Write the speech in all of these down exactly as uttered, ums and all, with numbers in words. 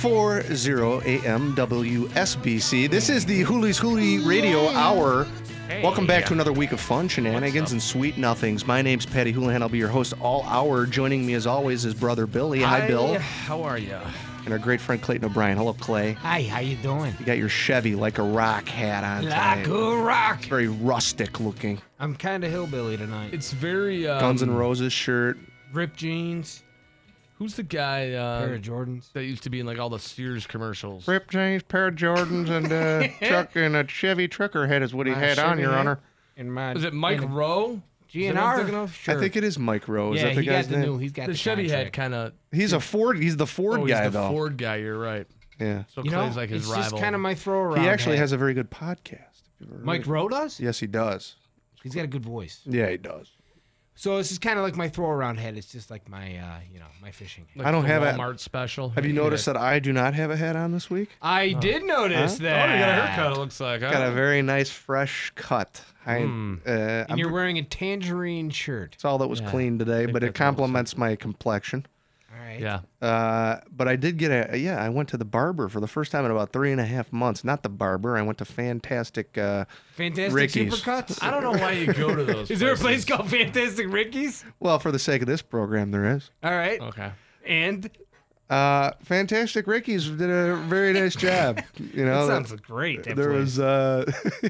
forty A M W S B C. This is the Hoolies Hoolie Radio Hour. Hey. Welcome back to another week of fun, shenanigans, and sweet nothings. My name's Patty Houlihan. I'll be your host all hour. Joining me, as always, is brother Billy. Hi, Hi, Bill. How are you? And our great friend Clayton O'Brien. Hello, Clay. Hi, how you doing? You got your Chevy like a rock hat on Like today. a rock. It's very rustic looking. I'm kind of hillbilly tonight. It's very um, Guns N' Roses shirt. Ripped jeans, Who's the guy uh, pair of Jordans. that used to be in like all the Sears commercials? Rip jeans, pair of Jordans, and uh, truck and a Chevy trucker head is what he My had on, Chevy Your hat. Honor. In my Was it Mike in a Rowe? G Is and that what I'm R? thinking of? Sure. I think it is Mike Rowe. Is yeah, that the he guy's got the name? new. He's got The, the, Chevy contract. had kind of. He's a Ford. He's the Ford Oh, guy, he's the though. Ford guy. You're right. Yeah. So You know, Clay's like his it's rival. just kind of my throw around. He actually hat. has a very good podcast. If you've ever Mike heard Rowe does. it. Yes, he does. He's got a good voice. Yeah, he does. So this is kind of like my throw around head. It's just like my, uh, you know, my fishing. Hat. Like I don't the have a- Walmart special. Have you noticed that I do not have a hat on this week? I did notice Huh? that. Oh, you got a haircut. It looks like. Huh? Got a very nice, fresh cut. I, Mm. uh, And I'm- you're wearing a tangerine shirt. it's all that was Yeah, clean today, think but it that's what it looks complements my complexion. All right. Yeah. Uh, but I did get a yeah. I went to the barber for the first time in about three and a half months. Not the barber. I went to Fantastic. Uh, Fantastic Ricky's. Supercuts. I don't know why you go to those. Is there a place places. called Fantastic Ricky's? well, for the sake of this program, there is. All right. Okay. And Uh, Fantastic Ricky's did a very nice job. You know, that sounds great. that there place. was uh,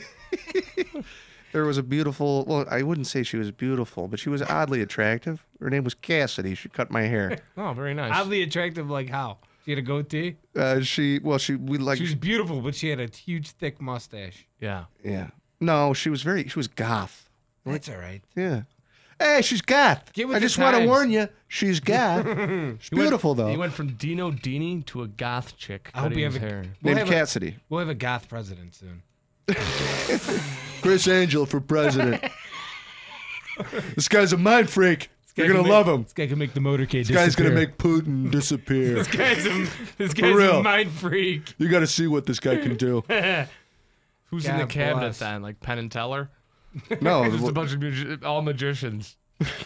there was a beautiful. Well, I wouldn't say she was beautiful, but she was oddly attractive. Her name was Cassidy. She cut my hair. Oh, very nice. oddly attractive. Like how? She had a goatee. Uh, she well, she we like She was beautiful, but she had a huge, thick mustache. yeah. yeah. No, she was very. She was goth. That's all right. Yeah. Hey, she's goth. Get with I the just want to times. warn you, she's goth. she's He went- beautiful though. He went from Dino Dini to a goth chick I hope cutting you have his a- hair. We'll Named have, a, Cassidy. we'll have a goth president soon. Chris Angel for president. This guy's a mind freak. You're gonna love him. This guy can make the motorcade. This guy's gonna make Putin disappear. This guy's a, this guy's real. a mind freak. You got to see what this guy can do. Who's in the God cabinet bless. then? Like Penn and Teller? No, Just a bunch of magi- all magicians.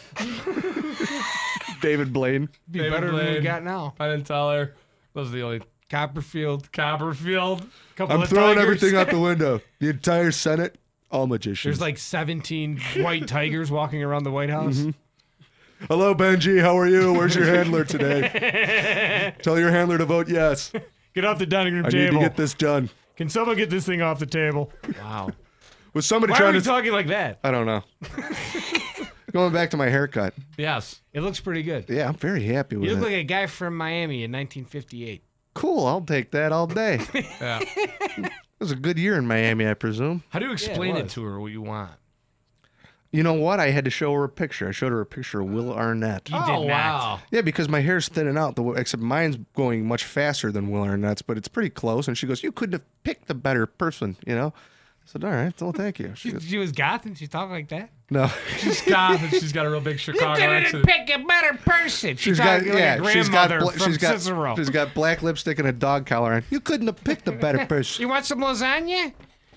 David Blaine. Be David better than we Blaine. got now. Penn and Teller. Those are the only. Copperfield. Copperfield. Couple I'm of throwing tigers. everything out the window. The entire Senate, all magicians. There's like seventeen white tigers walking around the White House. Hello, Benji. How are you? Where's your handler today? Tell your handler to vote yes. Get off the dining room I need to get this done. Can someone get this thing off the table? Wow. Was somebody Why are trying we to? talking like that? I don't know. Going back to my haircut. Yes. It looks pretty good. Yeah, I'm very happy with You it. look like a guy from Miami in nineteen fifty-eight. Cool. I'll take that all day. Yeah. It was a good year in Miami, I presume. How do you explain it, was. to her what you want? You know what? I had to show her a picture. I showed her a picture of Will Arnett. You oh, did not. wow. Yeah, because my hair's thinning out. The except mine's going much faster than Will Arnett's, but it's pretty close. And she goes, "You couldn't have picked a better person," you know. I said, "All right, well, thank you." She She, goes, she was goth and she talked like that. "No, She's goth and she's got a real big Chicago accent. pick a better person. she's got like yeah, a she's got grandmother bla- from she's got Cicero. she's got black lipstick and a dog collar on. You couldn't have picked a better person." You want some lasagna?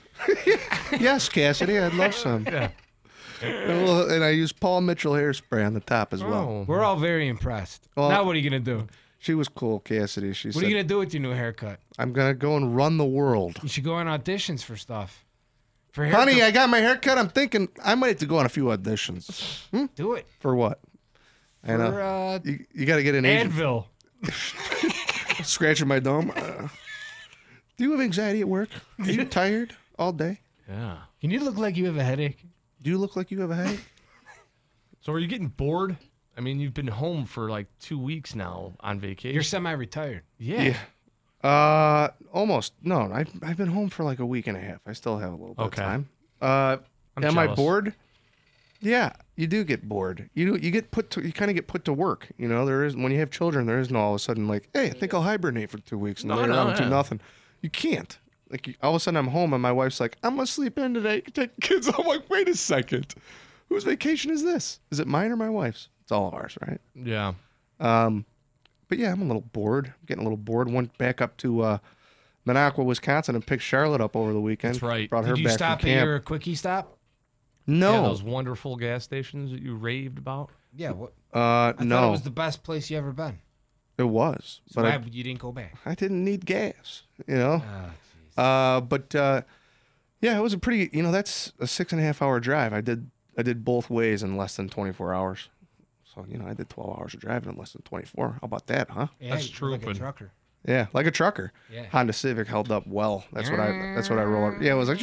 Yes, Cassidy, I'd love some. Yeah. And, a little- and I use Paul Mitchell hairspray on the top as well. Oh. We're all very impressed. Well- now what are you gonna do? She was cool, Cassidy. She What said, are you gonna do with your new haircut? "I'm gonna go and run the world." You should go on auditions for stuff. For Honey, haircut. I got my haircut. I'm thinking I might have to go on a few auditions. Hmm? do it. For what? I know. For uh, You, you got to get an agent. Advil. Scratching my dome. Uh, do you have anxiety at work? Are you tired all day? Yeah. Can you look like you have a headache? Do you look like you have a headache? So are you getting bored? I mean, you've been home for like two weeks now on vacation. You're semi-retired. yeah. Uh, almost. No, I've I've been home for like a week and a half. I still have a little bit Okay. of time. Uh, I'm am I jealous. bored? Yeah, you do get bored. You you get put to you kind of get put to work. You know, there is when you have children, there isn't all of a sudden like, hey, I think I'll hibernate for two weeks and No, lay no, around and do yeah. nothing. You can't. Like you, all of a sudden, I'm home and my wife's like, I'm gonna sleep in today. You can take the kids. I'm like, wait a second, whose vacation is this? Is it mine or my wife's? It's all of ours, right? Yeah. Um, but yeah, I'm a little bored. I'm getting a little bored. Went back up to uh, Minocqua, Wisconsin, and picked Charlotte up over the weekend. That's right. Brought her Did you back stop from at camp. your quickie stop? No, Yeah, those wonderful gas stations that you raved about. Yeah. What? uh, I thought no. it was the best place you ever been. It was, So but why I, you didn't go back? I didn't need gas. You know. Oh, jeez. Uh, but uh, yeah, it was a pretty. You know, that's a six and a half hour drive. I did. I did both ways in less than twenty-four hours. So you know, I did twelve hours of driving in less than twenty-four. How about that, huh? Yeah, That's you're like a trooping. trucker. Yeah, like a trucker. Yeah. Honda Civic held up well. That's what I. That's what I roll. Yeah, it was like.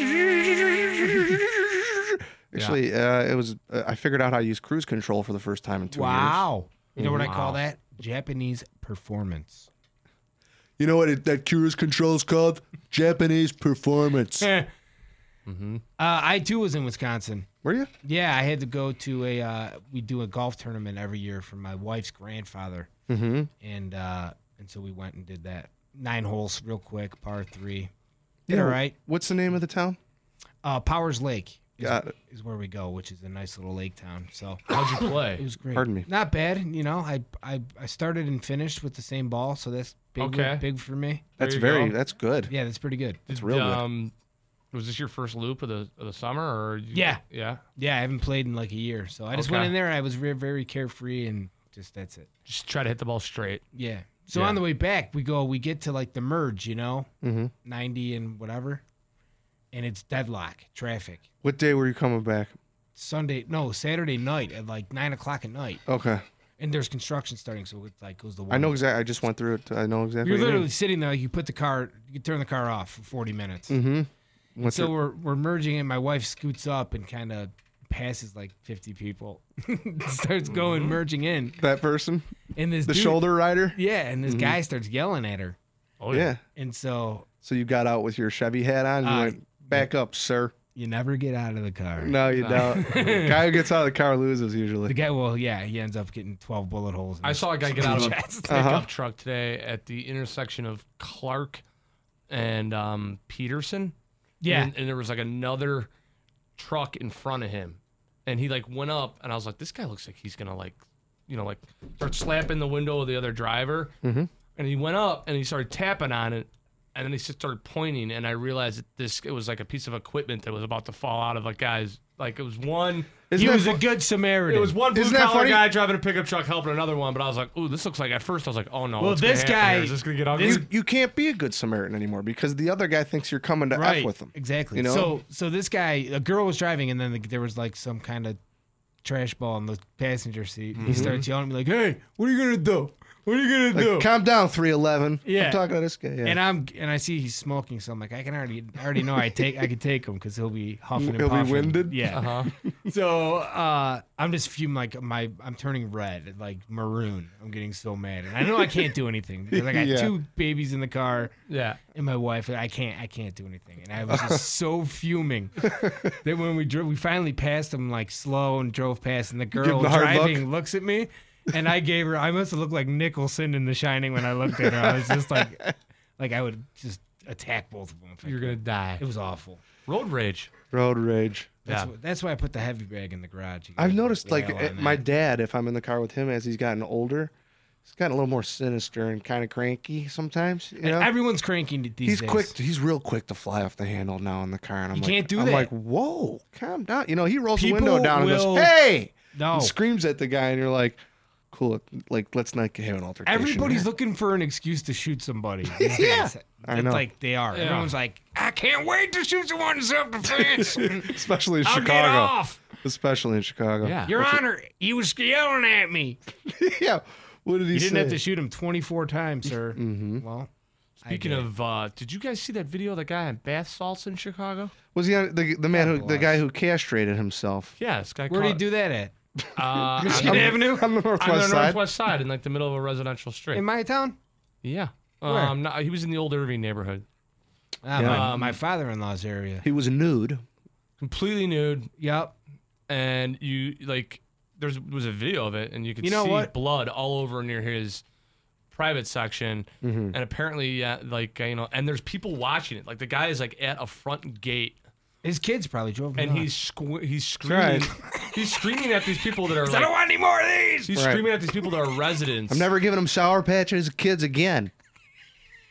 Actually, uh, it was. Uh, I figured out how to use cruise control for the first time in two years. Wow. You know what I call Wow. that? Japanese performance. You know what it, that cruise control is called? Japanese performance. uh, Mm-hmm. I too was in Wisconsin. Were you? Yeah, I had to go to a. Uh, we do a golf tournament every year for my wife's grandfather, Mm-hmm. and uh, and so we went and did that. Nine holes, real quick, par three. Did Yeah. all right. What's the name of the town? Uh, Powers Lake is, Got it. is where we go, which is a nice little lake town. So How'd you it play? was great. Pardon me. Not bad. You know, I I, I started and finished with the same ball, so that's big, Okay. big for me. That's you very. go. That's good. Yeah, that's pretty good. That's real good. Um, was this your first loop of the of the summer, or you, Yeah. yeah? Yeah, I haven't played in like a year, so I just went Okay. in there. I was very, very carefree, and just that's it. Just try to hit the ball straight. Yeah. So Yeah. on the way back, we go, we get to like the merge, you know, Mm-hmm. ninety and whatever, and it's deadlock traffic. What day were you coming back? Sunday, no, Saturday night at like nine o'clock at night, Okay. and there's construction starting, so it like goes the. I know exactly. I just went through it. I know exactly. You're what you literally sitting there, like you put the car, you can turn the car off for forty minutes. mean. Mm-hmm. Went So through- we're we're merging, and my wife scoots up and kind of passes like fifty people, starts going merging in, that person, and this the dude, shoulder rider. yeah, and this Mhm. guy starts yelling at her, Oh Yeah. and so So you got out with your Chevy hat on. And you Uh, went back up, sir. you never get out of the car. No, you don't. Guy who gets out of the car loses The usually. guy, well, yeah, he ends up getting twelve bullet holes. in I his saw a guy get out of a chest. pickup Uh-huh. truck today at the intersection of Clark and um, Peterson. Yeah, And, and there was like another truck in front of him. And he like went up and I was like, this guy looks like he's gonna like, you know, like start slapping the window of the other driver. Mm-hmm. And he went up and he started tapping on it. And then he just started pointing and I realized that this it was like a piece of equipment that was about to fall out of a guy's like it was one Isn't he that was fu- a good Samaritan. it was one blue Isn't that collar funny? guy driving a pickup truck helping another one, but I was like, ooh, this looks like at first I was like, oh no, Well, what's gonna this happen guy- here? Is this gonna get ugly? You, you can't be a good Samaritan anymore because the other guy thinks you're coming to right f with him. exactly. you know? So so this guy, a girl was driving, and then the, there was like some kind of trash ball in the passenger seat. He starts yelling at me like, "Hey, what are you gonna do? What are you gonna Like, do?" calm down, three eleven. Yeah. I'm talking to this guy. Yeah. And I'm and I see he's smoking, so I'm like, I can already I already know I take I could take him because he'll be huffing and He'll be puffing. winded? Yeah. uh-huh. So uh, I'm just fuming, like my I'm turning red, like maroon. I'm getting so mad, and I know I can't do anything because I got Yeah. two babies in the car Yeah. and my wife. I can't I can't do anything, and I was just so fuming that when we drove, we finally passed them like slow and drove past, and the give girl him the hard driving looks at me, and I gave her. I must have looked like Nicholson in The Shining when I looked at her. I was just like, like I would just attack both of them. if I You're could. gonna die. It was awful. Road rage. Road rage. That's, Yeah. wh- that's why I put the heavy bag in the garage. You I've gotta noticed, like, bail on eh, my that. dad, if I'm in the car with him as he's gotten older, he's gotten a little more sinister and kind of cranky sometimes. You know? Everyone's cranky these He's days. quick. He's real quick to fly off the handle now in the car, and I'm You like, can't do I'm that. like, whoa, calm down. You know, he rolls People the window down and will- goes, "Hey!" No, and screams at the guy, and you're like, "Cool, like let's not have an altercation." everybody's here." looking for an excuse to shoot somebody. These Yeah, days. I It's know. like they are. Yeah. Everyone's like, I can't wait to shoot someone in self-defense. especially in I'll get Chicago. off. Especially in Chicago. Yeah. Your Honor, he was yelling at me. yeah. What did he You say? didn't have to shoot him twenty-four times, sir. Mhm. Well, I Speaking get it. of, uh, did you guys see that video of the guy on bath salts in Chicago? Was he on, the the man who the Bless. guy who castrated himself? Yeah, this guy. where'd he caught- do that at? Uh, Michigan on, Avenue? On the northwest on the side. northwest side, in like the middle of a residential street. In my town? yeah. Where? Um, no, he was in the old Irving neighborhood, Ah, Yeah. my, Um, my father-in-law's area. He was nude. completely nude, Yep. and you like there's was a video of it, and you could You know see what? blood all over near his private section, Mm-hmm. and apparently, yeah, like you know, and there's people watching it. Like the guy is like at a front gate, His kids probably drove him and nuts. he's squ- he's screaming, he's screaming at these people that are I like, don't want any more of these. he's Right. screaming at these people that are residents. I'm never giving him sour patches kids again.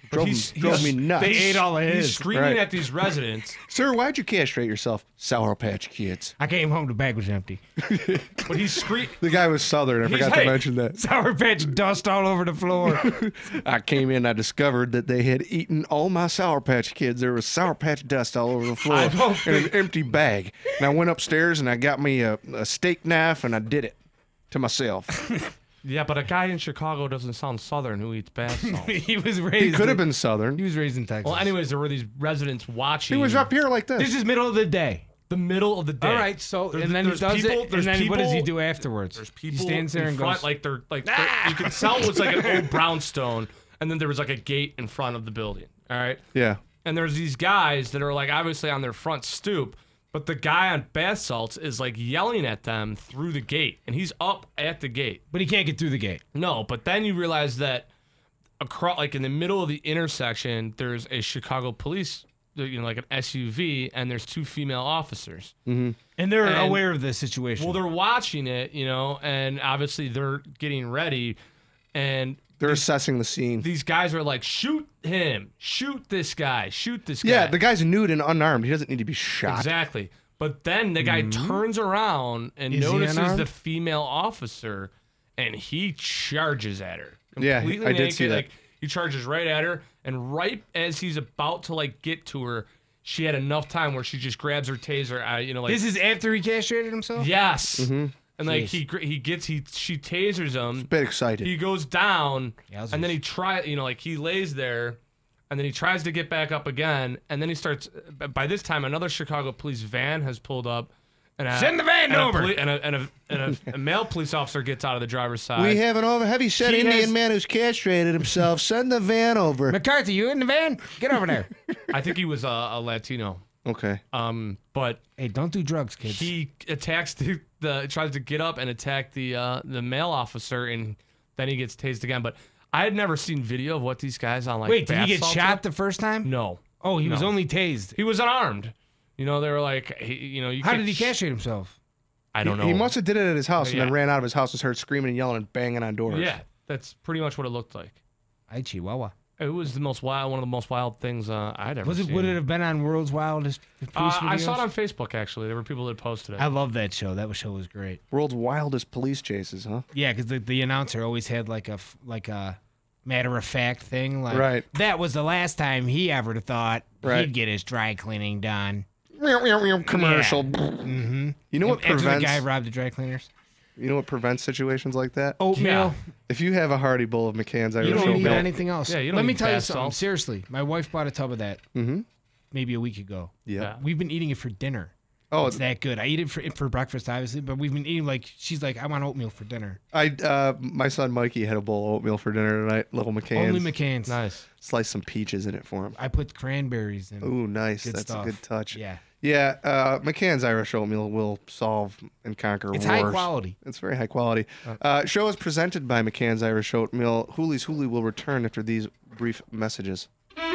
Drove, he's- drove me he's- nuts. They ate all of He's his. screaming Right. at these residents, Sir, why'd you castrate yourself? Sour Patch Kids. I came home, the bag was empty. but he's screaming. The guy was Southern. I He's- forgot hey. to mention that. Sour Patch dust all over the floor. I came in, I discovered that they had eaten all my Sour Patch Kids. There was Sour Patch dust all over the floor I don't in an empty bag. And I went upstairs and I got me a, a steak knife and I did it to myself. Yeah, but a guy in Chicago doesn't sound Southern who eats bath salts. he was raised. He could have in- been Southern. He was raised in Texas. Well, anyways, there were these residents watching. He was up here like this. This is middle of the day. the middle of the day. All right, so There's- and then he there's does people- it, there's and then what does he people- do afterwards? There's he people stands there in and front, goes, like they're like they're- you can tell it was like an old brownstone, and then there was like a gate in front of the building. All right, Yeah. and there's these guys that are like obviously on their front stoop, but the guy on bath salts is like yelling at them through the gate, and he's up at the gate. but he can't get through the gate. No, but then you realize that across, like in the middle of the intersection, there's a Chicago police, you know, like an S U V, and there's two female officers. And they're And- aware of the situation. Well, they're watching it, you know, and obviously they're getting ready, and They're assessing the scene. these guys are like, shoot him, shoot this guy, shoot this guy. Yeah, the guy's nude and unarmed. He doesn't need to be shot. Exactly. But then the guy turns around and Is he notices unarmed? the female officer, and he charges at her. Yeah, Completely I did naked, see that. Like he charges right at her, and right as he's about to like get to her, she had enough time where she just grabs her taser. Uh, you know, like this is after he castrated himself? yes, Mm-hmm. and like Jeez. he gr- he gets he she tasers him. Bit excited. He goes down, Yowzers. and then he try, you know, like he lays there, and then he tries to get back up again, and then he starts. By this time, another Chicago police van has pulled up, and a, Send the van and a over. poli- and a and a, and a, a male police officer gets out of the driver's side. we have an over heavy set He Indian has- man who's castrated himself. Send the van over. McCarthy, you in the van? Get over there. I think he was a, a Latino, Okay. um, but Hey, don't do drugs, kids. he attacks the, the tries to get up and attack the uh, the male officer, and then he gets tased again. But I had never seen video of what these guys on like. Wait, did he bath get salts shot are. the first time? No. Oh, he was No. only tased. He was unarmed. You know, they were like, he, you know, you How can't did he sh- castrate himself? I don't he, know. He must have did it at his house and Yeah. then ran out of his house and started screaming and yelling and banging on doors. Yeah, that's pretty much what it looked like. I Chihuahua. It was the most wild, one of the most wild things uh, I'd ever Was it? seen. Would it have been on World's Wildest Police Uh, videos? I saw it on Facebook actually. There were people that posted it. I love that show. That show was great. World's wildest police chases, huh? Yeah, because the, the announcer always had like a f- like a matter of fact thing. Like, Right. That was the last time he ever thought Right. he'd get his dry cleaning done. Commercial. Mm-hmm. You know what After the guy prevents? robbed the dry cleaners. You know what prevents situations like that? Oatmeal. If you have a hearty bowl of McCann's You Irish don't need oatmeal, anything else. Yeah, you don't Let me need tell you bath something. salts. Seriously, my wife bought a tub of that Mm-hmm. maybe a week ago. Yeah. Yeah. We've been eating it for dinner. Oh, It's that good. I eat it for for breakfast, obviously, but we've been eating like she's like, I want oatmeal for dinner. I uh, my son Mikey had a bowl of oatmeal for dinner tonight. Little McCann's. Only McCann's. Nice. Sliced some peaches in it for him. I put cranberries in. Ooh, nice. Good That's stuff. a good touch. Yeah, Yeah, uh, McCann's Irish oatmeal will solve and conquer it's wars. high quality. It's very high quality. Uh, show is presented by McCann's Irish Oatmeal. Hoolie's Hoolie will return after these brief messages.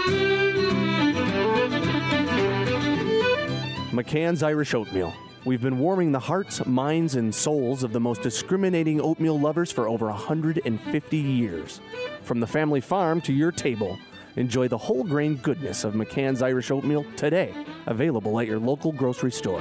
McCann's Irish Oatmeal. We've been warming the hearts, minds, and souls of the most discriminating oatmeal lovers for over one hundred fifty years. From the family farm to your table, enjoy the whole grain goodness of McCann's Irish Oatmeal today. Available at your local grocery store.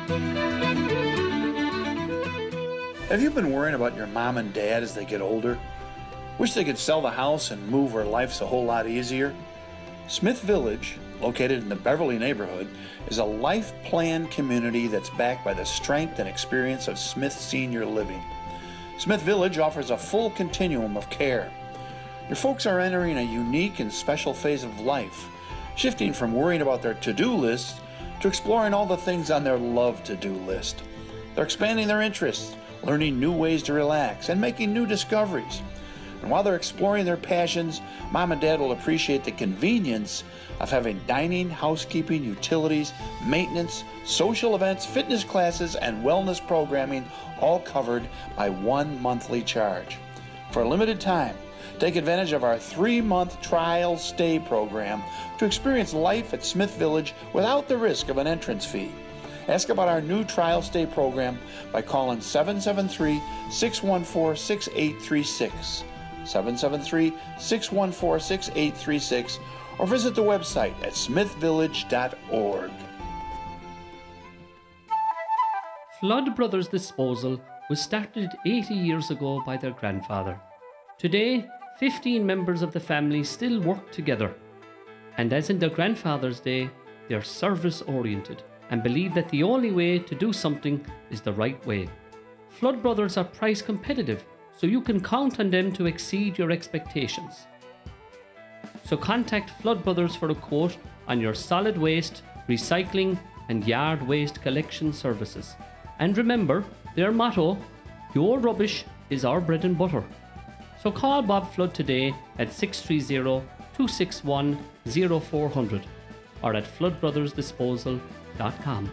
Have you been worrying about your mom and dad as they get older? Wish they could sell the house and move where life's a whole lot easier? Smith Village, located in the Beverly neighborhood, is a life plan community that's backed by the strength and experience of Smith Senior Living. Smith Village offers a full continuum of care. Your folks are entering a unique and special phase of life, shifting from worrying about their to-do list to exploring all the things on their love to-do list. They're expanding their interests, learning new ways to relax, and making new discoveries. And while they're exploring their passions, Mom and Dad will appreciate the convenience of having dining, housekeeping, utilities, maintenance, social events, fitness classes, and wellness programming all covered by one monthly charge. For a limited time, take advantage of our three-month trial stay program to experience life at Smith Village without the risk of an entrance fee. Ask about our new trial stay program by calling seven seven three, six one four, six eight three six. seven seven three, six one four, six eight three six, or visit the website at smith village dot org. Flood Brothers Disposal was started eighty years ago by their grandfather. Today, fifteen members of the family still work together. And as in their grandfather's day, they are service-oriented and believe that the only way to do something is the right way. Flood Brothers are price competitive, so you can count on them to exceed your expectations. So contact Flood Brothers for a quote on your solid waste, recycling, and yard waste collection services. And remember their motto, your rubbish is our bread and butter. So call Bob Flood today at six three zero, two six one, zero four zero zero or at flood brothers disposal dot com.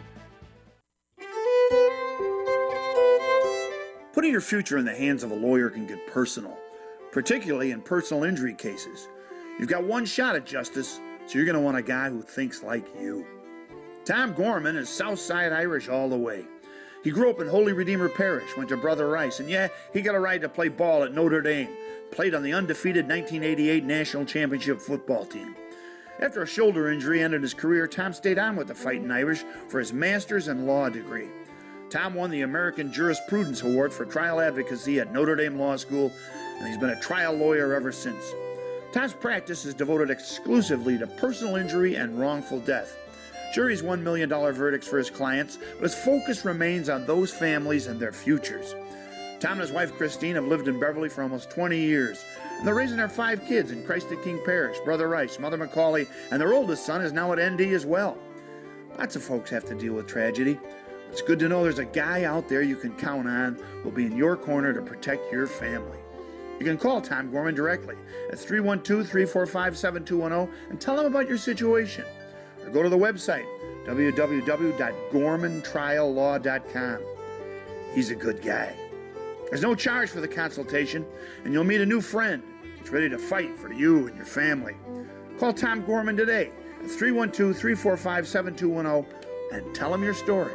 Putting your future in the hands of a lawyer can get personal, particularly in personal injury cases. You've got one shot at justice, so you're going to want a guy who thinks like you. Tom Gorman is Southside Irish all the way. He grew up in Holy Redeemer Parish, went to Brother Rice, and yeah, he got a ride to play ball at Notre Dame, played on the undefeated nineteen eighty-eight National Championship football team. After a shoulder injury ended his career, Tom stayed on with the Fighting Irish for his master's in law degree. Tom won the American Jurisprudence Award for trial advocacy at Notre Dame Law School, and he's been a trial lawyer ever since. Tom's practice is devoted exclusively to personal injury and wrongful death. Sure, he's won million dollar verdicts for his clients, but his focus remains on those families and their futures. Tom and his wife Christine have lived in Beverly for almost twenty years, and they're raising their five kids in Christ the King Parish, Brother Rice, Mother McCauley, and their oldest son is now at N D as well. Lots of folks have to deal with tragedy. It's good to know there's a guy out there you can count on who'll be in your corner to protect your family. You can call Tom Gorman directly at three one two, three four five, seven two one zero and tell him about your situation. Or go to the website, w w w dot gorman trial law dot com. He's a good guy. There's no charge for the consultation, and you'll meet a new friend that's ready to fight for you and your family. Call Tom Gorman today at three one two, three four five, seven two one zero and tell him your story.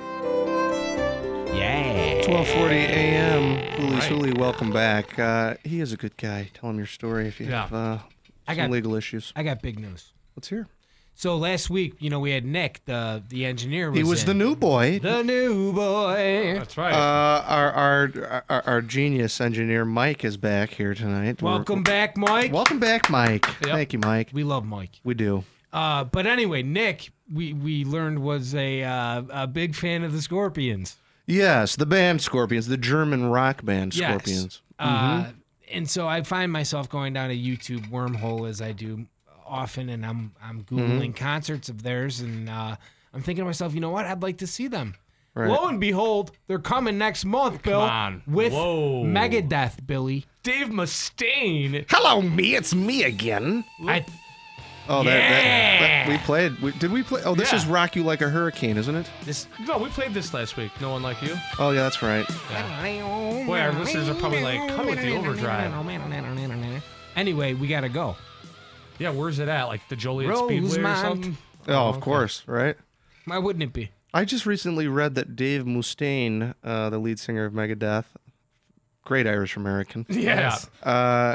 Yeah. twelve forty a.m. Hooli Hooli, welcome back. Uh, he is a good guy. Tell him your story if you Yeah. have uh, I some got- legal issues. I got big news. Let's hear. So last week, you know, we had Nick, the the engineer. Was He was in. the new boy. The new boy. That's right. Uh, our, our our our genius engineer Mike is back here tonight. We're- Welcome back, Mike. welcome back, Mike. Yep. Thank you, Mike. We love Mike. We do. Uh, but anyway, Nick, we, we learned was a uh, a big fan of the Scorpions. Yes, the band Scorpions, the German rock band Yes. Scorpions. Uh, and so I find myself going down a YouTube wormhole as I do often, and I'm I'm googling concerts of theirs, and uh, I'm thinking to myself, you know what? I'd like to see them. Right. Lo and behold, they're coming next month, Bill, on. with Whoa. Megadeth, Billy. Dave Mustaine. Hello, me. It's me again. I Oh, that, that, Yeah. that- we played. We, did we play? Oh, this Yeah. is "Rock You Like a Hurricane," isn't it? this. No, we played this last week. No one like you. Oh, yeah, that's right. Boy, our listeners are probably like, come with the overdrive. Anyway, we gotta go. Yeah, where's it at? Like the Joliet Speedway or Rosemont. something? Oh, of course, right. Why wouldn't it be? I just recently read that Dave Mustaine, uh, the lead singer of Megadeth, great Irish American, Yes. uh,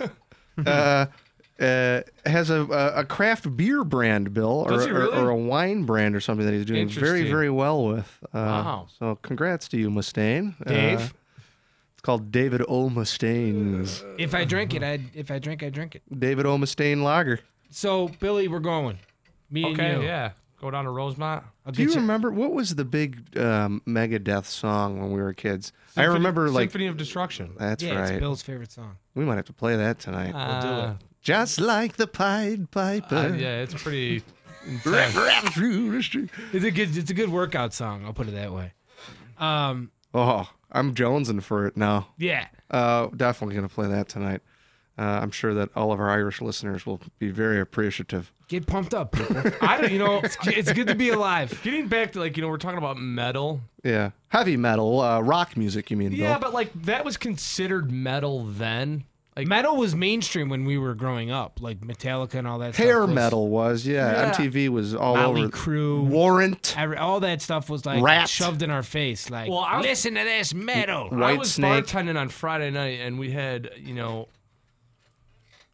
uh, uh, has a, a a craft beer brand, Bill, or, Does he or, really? or a wine brand or something that he's doing very, Interesting. very well with. Uh, Wow. So congrats to you, Mustaine. Dave? Uh, it's called David O. Mustaine's. If I drink it, I if I drink, I drink it. David O. Mustaine Lager. So Billy, we're going. Me and Okay, you. yeah. Go down to Rosemont. I'll Do you get you. remember what was the big um, Megadeth song when we were kids? I Symphony- remember like Symphony of Destruction. that's Yeah, right. it's Bill's favorite song. We might have to play that tonight. Uh, do it. Just like the Pied Piper. uh, yeah, it's pretty intense. It's a good it's a good workout song. I'll put it that way. Um, Oh, I'm jonesing for it now. yeah. Uh, definitely going to play that tonight. Uh, I'm sure that all of our Irish listeners will be very appreciative. Get pumped up, people. I don't, you know, It's good to be alive. getting back to like, you know, we're talking about metal. Yeah. Heavy metal, uh, rock music, you mean, Bill? Yeah, but like that was considered metal then. Like Metal was mainstream when we were growing up, like Metallica and all that stuff. Hair was- metal was, yeah. Yeah. M T V was all Motley over. Crue. Warrant. Every, all that stuff was like Rat. shoved in our face. Like, Well, I was- listen to this metal. White I was Snake. bartending on Friday night, and we had, you know,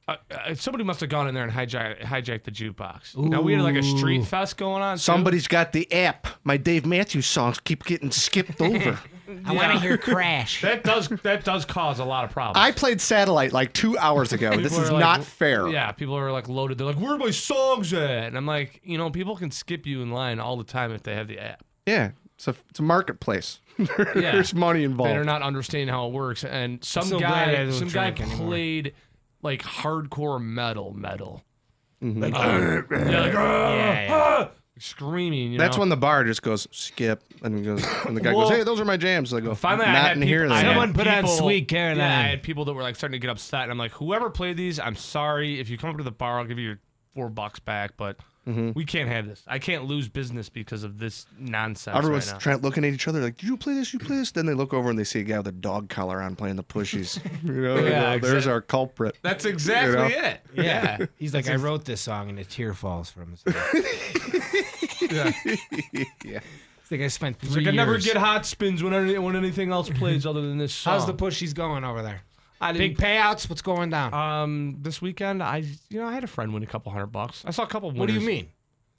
Uh, uh, somebody must have gone in there and hijacked, hijacked the jukebox. Now we had like a street fest going on. too. Somebody's got the app. My Dave Matthews songs keep getting skipped over. I want to hear Crash. That does that does cause a lot of problems. I played Satellite like two hours ago. This People is are like- not fair. Yeah, people are like loaded. They're like, "Where are my songs at?" And I'm like, you know, people can skip you in line all the time if they have the app. Yeah, it's a it's a marketplace. There's money involved. They're not understanding how it works. And some so glad I guy, don't some guy drink anymore. played like hardcore metal, metal, Like, yeah, like, "Ah, yeah, yeah. ah," screaming. You That's know? when the bar just goes skip, and he goes, and the guy Well, goes, "Hey, those are my jams." I go, Finally, not I had in people, here. I Then. had Someone put on people- Sweet Caroline. Yeah, I had people that were like starting to get upset, and I'm like, whoever played these, I'm sorry. If you come up to the bar, I'll give you your four bucks back, but Mm-hmm. we can't have this. I can't lose business because of this nonsense. Everyone's right now. trying looking at each other like, "Did you play this? You play this?" Then they look over and they see a guy with a dog collar on playing the pushies. You know, they Yeah, go, there's exact- our culprit. That's exactly know? it. Yeah. He's like, I wrote this song and a tear falls from his eye. Yeah. Yeah. It's like I spent It's three like I never years. get hot spins when any, when anything else plays other than this song. How's the pushies going over there? I Big didn't- payouts? What's going down? Um, this weekend, I you know I had a friend win a couple hundred bucks. I saw a couple. what do you winners. mean?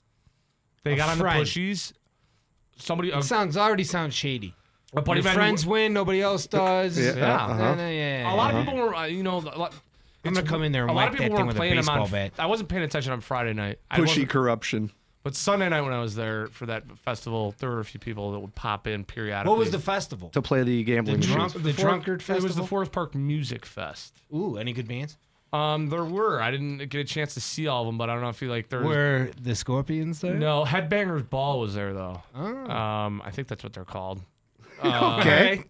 They A got on friend. the pushies. Somebody, a, It sounds already sounds shady. a buddy Your of mine- friends win, nobody else does. Yeah, Yeah. uh-huh. Nah, nah, yeah, A lot yeah. of people were, uh, you know, a lot, I'm gonna come in there and a lot whack of that people thing were with a playing them baseball on. bat. I wasn't paying attention on Friday night. I Pushy wasn't- corruption. But Sunday night when I was there for that festival, there were a few people that would pop in periodically. What was the festival? To play the gambling The drunk- machines. the For- drunkard It was the festival? Forest Park Music Fest. Ooh, any good bands? Um, there were. I didn't get a chance to see all of them, but I don't know if you like there. Were the Scorpions there? No, Headbangers Ball was there though. Oh. Um, I think that's what they're called. Uh, Okay.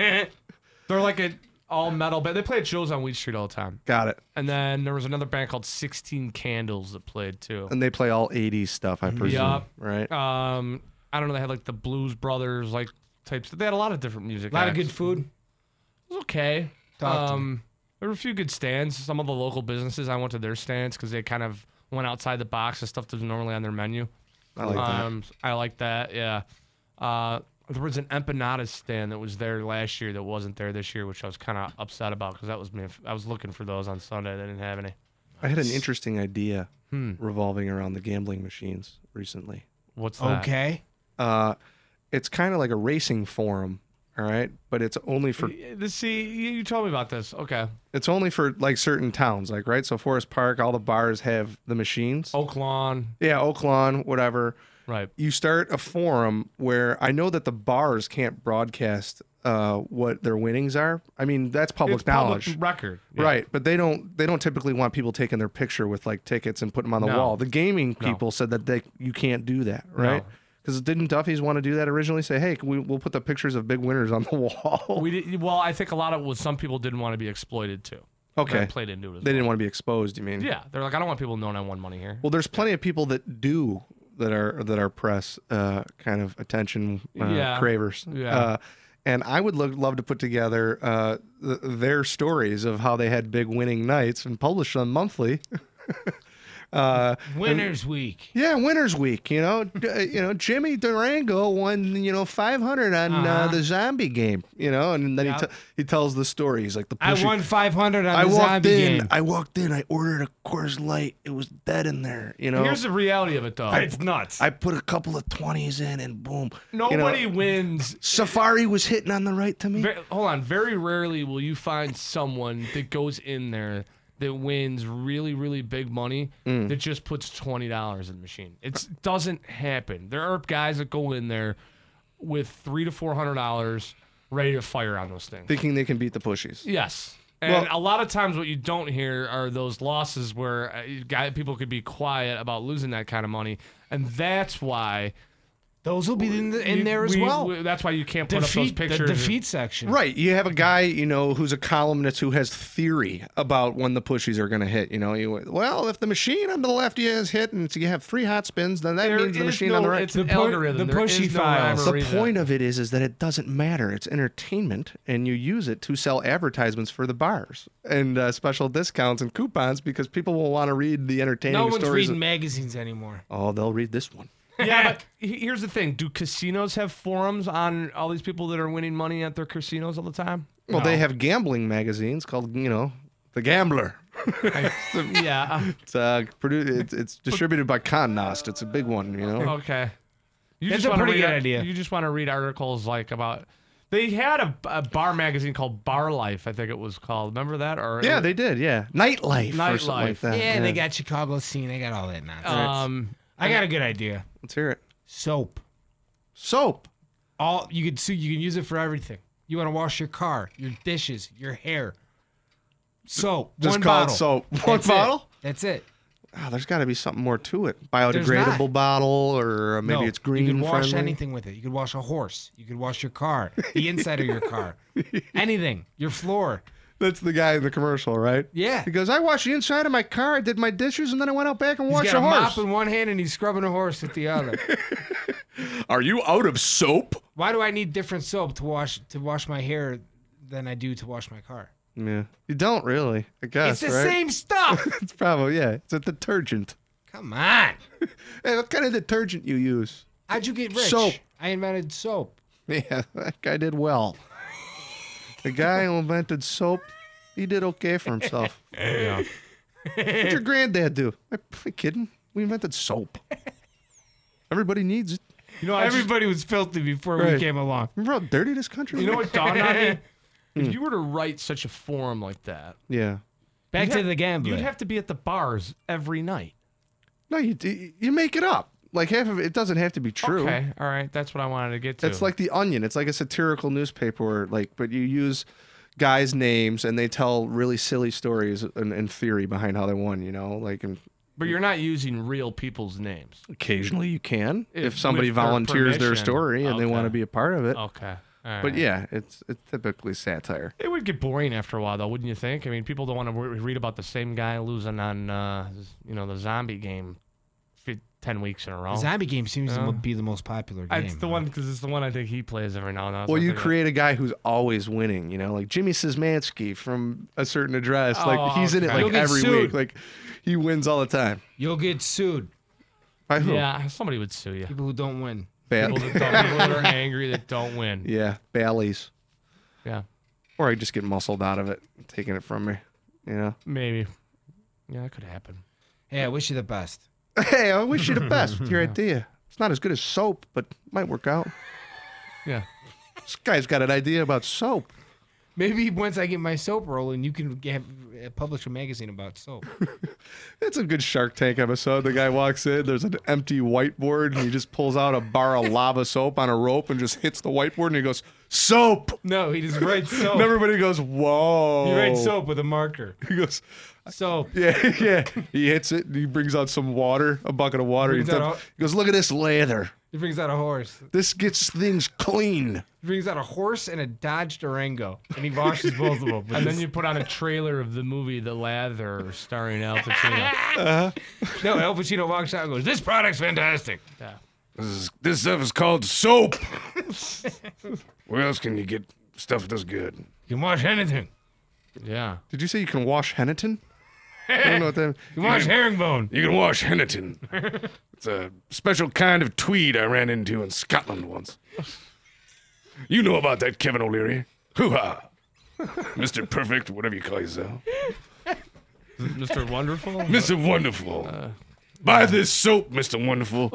They're like a all metal band. They played shows on Wheat Street all the time. Got it. And then there was another band called sixteen Candles that played too. And they play all eighties stuff, I presume. Yup. Right? Um, I don't know. They had like the Blues Brothers, like types. They had a lot of different music. A lot of acts. good food. It was okay. Talk to um, there were a few good stands. Some of the local businesses, I went to their stands because they kind of went outside the box of stuff that's normally on their menu. I like that. Um, I like that. Yeah. Uh, there was an empanadas stand that was there last year that wasn't there this year, which I was kind of upset about because that was me. I was looking for those on Sunday. They didn't have any. I had an interesting idea Hmm. revolving around the gambling machines recently. What's that? Okay. Uh, it's kind of like a racing forum, all right? But it's only for This, see, you you told me about this. Okay. it's only for like certain towns, like right. So Forest Park, all the bars have the machines. Oak Lawn. Yeah, Oak Lawn, whatever. Right. You start a forum where I know that the bars can't broadcast uh, what their winnings are. I mean, that's public It's knowledge. public record. Yeah. Right, but they don't they don't typically want people taking their picture with like tickets and putting them on the No. wall. The gaming No. people said that they you can't do that, right? No. Because didn't Duffy's want to do that originally? Say, hey, can we, we'll put the pictures of big winners on the wall. We did, well, I think a lot of it was some people didn't want to be exploited too. Okay. That played into it as They well. didn't want to be exposed. You mean? Yeah, they're like, I don't want people knowing I won money here. Well, there's plenty of people that do that are that are press uh, kind of attention uh, Yeah. cravers. Yeah. Uh, and I would look, love to put together uh, th- their stories of how they had big winning nights and publish them monthly. uh, Winners Week. Yeah, Winners Week. You know, D- uh, you know, Jimmy Durango won you know five hundred on uh Uh-huh. the zombie game. You know, and then Yep. he t- he tells the story. He's like the I pushy- won five hundred on I the walked zombie in. game. I walked in. I ordered a Coors Light. It was dead in there. You know, Here's the reality of it, though. It's nuts. I put a couple of twenties in, and boom. Nobody You know, wins. Safari was hitting on the right to me. Ve- hold on. Very rarely will you find someone that goes in there that wins really, really big money Mm. that just puts twenty dollars in the machine. It doesn't happen. There are guys that go in there with three to four hundred dollars ready to fire on those things. Thinking they can beat the pushies. Yes. And Well- a lot of times, what you don't hear are those losses where uh, you got, people could be quiet about losing that kind of money, and that's why Those will be in, the, in we- there as we- well. we- that's why you can't put defeat, up those the pictures. defeat section. Right. You have a guy, you know, who's a columnist who has theory about when the pushies are going to hit. You know, you, well, if the machine on the left is hit and so you have three hot spins, then that There means the is machine no- on the right. It's an The pu- algorithm. the There is pushy no rhyme files. or The reason. point of it is, is that it doesn't matter. It's entertainment, and you use it to sell advertisements for the bars and uh, special discounts and coupons because people will want to read the entertaining No one's stories. reading magazines anymore. oh, they'll read this one. Yeah, but he- here's the thing: do casinos have forums on all these people that are winning money at their casinos all the time? Well, No. they have gambling magazines called, you know, The Gambler. yeah. It's uh, produ- it's, it's distributed by Connost. It's a big one, you know. Okay. You That's just a wanna pretty read good ar- idea. You just want to read articles like about. They had a, a bar magazine called Bar Life, I think it was called. Remember that? Or Yeah, they did. Yeah, Nightlife, or something like Nightlife. that. Yeah, they got Chicago scene. They got all that nonsense. Um, I got a good idea. Let's hear it. Soap. Soap. All you could so you can use it for everything. You want to wash your car, your dishes, your hair. Soap. Just one call bottle. it soap. One That's bottle. It. That's it. Oh, there's got to be something more to it. There's Biodegradable not. bottle, or uh, maybe No, it's green You can wash friendly. anything with it. You could wash a horse. You could wash your car, the inside of your car, anything, your floor. That's the guy in the commercial, right? Yeah. He goes, I washed the inside of my car, I did my dishes, and then I went out back and He's washed got a a horse. mop in one hand and he's scrubbing a horse with the other. Are you out of soap? Why do I need different soap to wash to wash my hair than I do to wash my car? Yeah. You don't really, I guess, It's the right? same stuff. It's probably, yeah. It's a detergent. Come on. Hey, what kind of detergent you use? How'd you get rich? Soap. I invented soap. Yeah, that guy did well. The guy who invented soap, he did okay for himself. yeah. What'd your granddad do? Am I kidding? We invented soap. Everybody needs it. You know, I just- Everybody was filthy before we Right. came along. Remember how dirty this country you know was? what dawned on me? If you were to write such a forum like that, Yeah. Back you'd to have- the gambler. you'd have to be at the bars every night. No, you you make it up. Like half of it, it doesn't have to be true. Okay, all right, that's what I wanted to get to. It's like The Onion. It's like a satirical newspaper, where, like, but you use guys' names and they tell really silly stories and, and theory behind how they won. You know, like, and but you're not using real people's names. occasionally you can if, If- somebody with their volunteers their permission. story and they Okay. want to be a part of it. Okay. All right. But yeah, it's it's typically satire. It would get boring after a while, though, wouldn't you think? I mean, people don't want to re- read about the same guy losing on, uh, you know, the zombie game, fi- ten weeks in a row. The zombie game seems Yeah. to be the most popular I- game. It's the one because it's the one I think he plays every now and then. So Well, I'm you thinking- create a guy who's always winning, you know, like Jimmy Szymanski from A Certain Address. Oh, like he's in it okay. like You'll get every sued. week. Like he wins all the time. You'll get sued. By who? Yeah, somebody would sue you. People who don't win. Ba- People that, don't, people that are angry that don't win. yeah, Bally's. Yeah, Or I just get muscled out of it, taking it from me. You know. maybe. Yeah, that could happen. Hey, I wish you the best. Hey, I wish you the best with your idea. It's not as good as soap, but might work out. Yeah. This guy's got an idea about soap. Maybe once I get my soap rolling, you can get, uh, publish a magazine about soap. It's a good Shark Tank episode. The guy walks in, there's an empty whiteboard, and he just pulls out a bar of lava soap on a rope and just hits the whiteboard, and he goes, soap! No, he just writes soap. And everybody goes, whoa. He writes soap with a marker. He goes, Soap. yeah, yeah. He hits it, and he brings out some water, a bucket of water. He, Brings out dumps- a- he goes, look at this lather. He brings out a horse. This gets things clean. He brings out a horse and a Dodge Durango, and he washes both of them. And then you put on a trailer of the movie The Lather starring Al Pacino. No, Al Pacino walks out and goes, "This product's fantastic." Yeah. This, is, this stuff is called soap. Where else can you get stuff that's good? You can wash anything. Yeah. Did you say you can wash Hennington? I don't know what that. You can wash herringbone. You can wash Hennington. It's a special kind of tweed I ran into in Scotland once. You know about that, Kevin O'Leary. Hoo-ha. Mister Perfect, whatever you call yourself. Mister Wonderful? Mister Wonderful. Buy this soap, Mister Wonderful.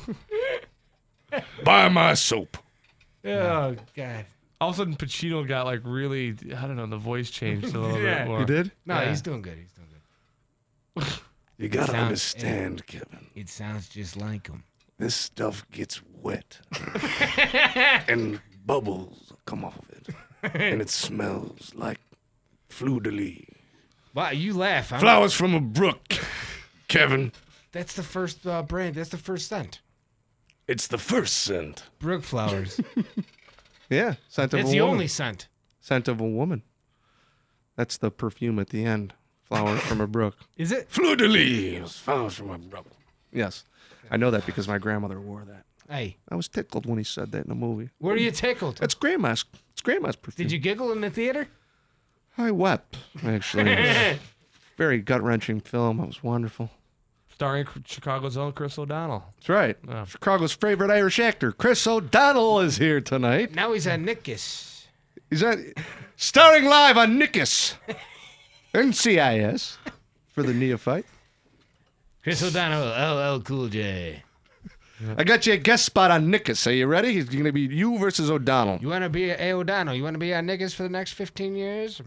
Buy my soap. Oh God. All of a sudden, Pacino got like really, I don't know, the voice changed a little Yeah. bit more. You did? No, Yeah. he's doing good. He's doing good. You gotta Sounds- understand, Kevin. It sounds just like him. This stuff gets wet. And bubbles come off of it. And it smells like fleur de lis. Wow, you laugh. Huh? Flowers from a brook, Kevin. That's the first uh, brand. That's the first scent. It's the first scent. Brook flowers. Yeah, scent of It's a the woman. only scent. Scent of a woman. That's the perfume at the end. Flowers from a brook. Is it? Fleur de lis. Flowers from a brook. Yes. I know that because my grandmother wore that. Hey, I was tickled when he said that in the movie. where are you tickled? That's grandma's. It's grandma's perfume. Did you giggle in the theater? I wept, actually. It was a very gut-wrenching film. It was wonderful. Starring Chicago's own Chris O'Donnell. That's right. Oh. Chicago's favorite Irish actor, Chris O'Donnell, is here tonight. Now he's on Nickus. He's at, starring live on Nickus. N C I S. for the neophyte. Chris O'Donnell, L L Cool J. I got you a guest spot on Nickus. Are you ready? He's going to be you versus O'Donnell. You want to be a O'Donnell? You want to be on niggas for the next fifteen years?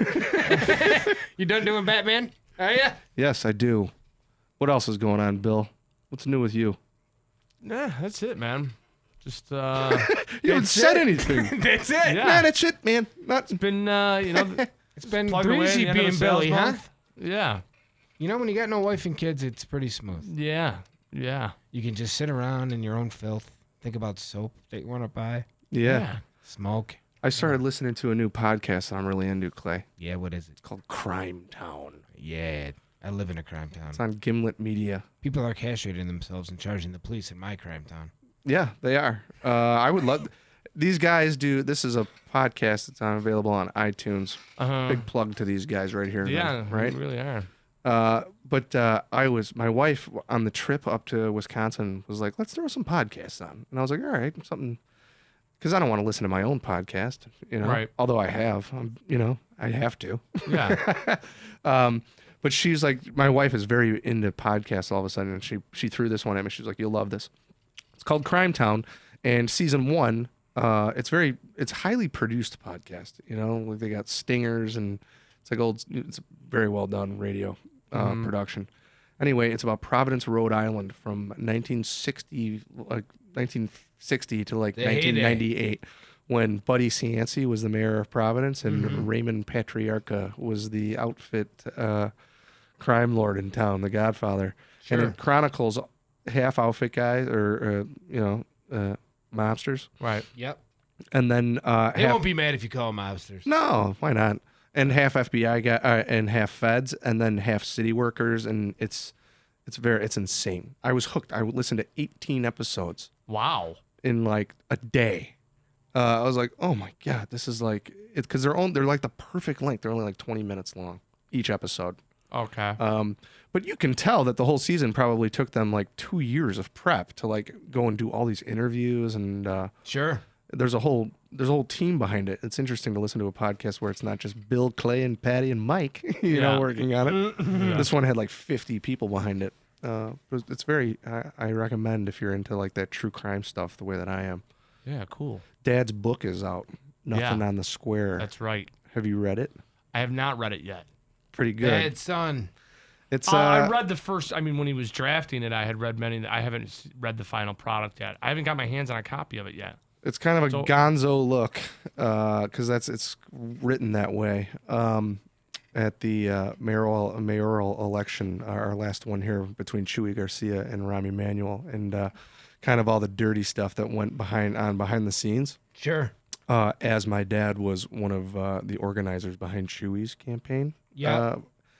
You done doing Batman? Are ya? Yes, I do. What else is going on, Bill? What's new with you? Nah, that's it, man. Just uh, You haven't said anything. That's it. yeah. Man, that's it, man. Not, It's been uh, you know, It's been plugged away at breezy the end of being the sales Billy, huh? month. Yeah, You know, when you got no wife and kids, it's pretty smooth. yeah, yeah. You can just sit around in your own filth, think about soap that you want to buy, yeah. smoke. I started listening to a new podcast that I'm really into, Clay. Yeah, what is it? It's called Crime Town. Yeah, I live in a crime town. It's on Gimlet Media. People are castrating themselves and charging the police in my crime town. Yeah, they are. Uh, I would love. These guys do. This is a podcast that's on available on iTunes. Uh-huh. Big plug to these guys right here. Yeah, then, right. you really are. Uh, but uh, I was my wife on the trip up to Wisconsin was like, let's throw some podcasts on, and I was like, all right, something, because I don't want to listen to my own podcast, you know. Right. Although I have, um, you know, I have to. Yeah. um, but she's like, my wife is very into podcasts all of a sudden, and she she threw this one at me. She was like, you'll love this. It's called Crime Town, and season one, uh, it's very, it's highly produced podcast. You know, like they got stingers, and it's like old, it's very well done radio uh, Mhm. production. Anyway, it's about Providence, Rhode Island, from nineteen sixty, like nineteen sixty to like The heyday. nineteen ninety-eight, when Buddy Cianci was the mayor of Providence, and Mhm. Raymond Patriarca was the outfit uh, crime lord in town, the Godfather. And Sure. it chronicles half outfit guys or uh, you know uh, mobsters, Right. Yep. and then uh, They half, won't be mad if you call them mobsters. no, why not? And half F B I guy uh, and half feds, and then half city workers, and it's it's very it's insane. I was hooked. I would listen to eighteen episodes Wow. in like a day. Uh, I was like, oh my god, this is like it because they're on they're like the perfect length. They're only like twenty minutes long each episode. Okay. Um, but you can tell that the whole season probably took them like two years of prep to like go and do all these interviews, and uh, Sure. there's a whole there's a whole team behind it. It's interesting to listen to a podcast where it's not just Bill, Clay, and Patty and Mike, you Yeah. know, working on it. This one had like fifty people behind it. Uh, but it's very I, I recommend if you're into like that true crime stuff the way that I am. Yeah. Cool. Dad's book is out. Nothing Yeah. on the Square. That's right. Have you read it? I have not read it yet. Pretty good. Dad, son. It's Uh, uh, I read the first. I mean, when he was drafting it, I had read many. I haven't s- read the final product yet. I haven't got my hands on a copy of it yet. It's kind of a So- gonzo look, because that's it's written that way. Um, at the uh, mayoral mayoral election, our last one here between Chuy Garcia and Rahm Emanuel, and uh, kind of all the dirty stuff that went behind on behind the scenes. Sure. Uh, as my dad was one of uh, the organizers behind Chuy's campaign. Yeah. Uh,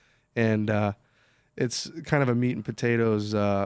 and uh, it's kind of a meat and potatoes, uh,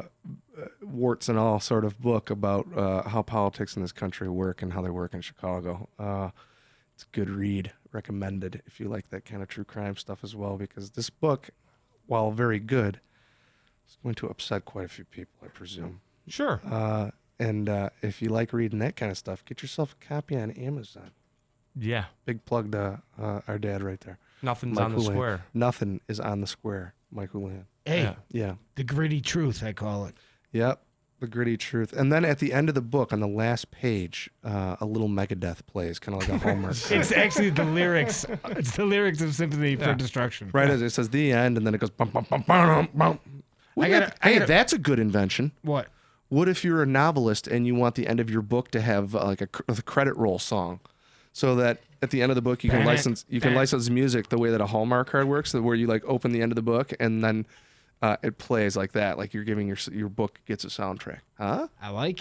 warts and all sort of book about uh, how politics in this country work and how they work in Chicago. Uh, it's a good read, recommended if you like that kind of true crime stuff as well, because this book, while very good, is going to upset quite a few people, I presume. Sure. Uh, and uh, if you like reading that kind of stuff, get yourself a copy on Amazon. Yeah. Big plug to uh, our dad right there. Nothing's Mike on the Houlihan. square. Nothing is on the Square, Mike Houlihan. Hey, Yeah. Yeah. the gritty truth, I call it. Yep. The gritty truth. And then at the end of the book, on the last page, uh, a little Megadeth plays, kind of like a Hallmark. It's actually the lyrics. It's the lyrics of Sympathy for Yeah. Destruction. Right as it says the end, and then it goes bum bum bum bum bum. I gotta- That- I hey, gotta- that's a good invention. What? What if you're a novelist and you want the end of your book to have uh, like a, cr- a credit roll song, so that at the end of the book you can Ban it. license you can Ban- license music the way that a Hallmark card works, so where you like open the end of the book and then uh, it plays like that, like you're giving your s- your book gets a soundtrack. Huh? I like it.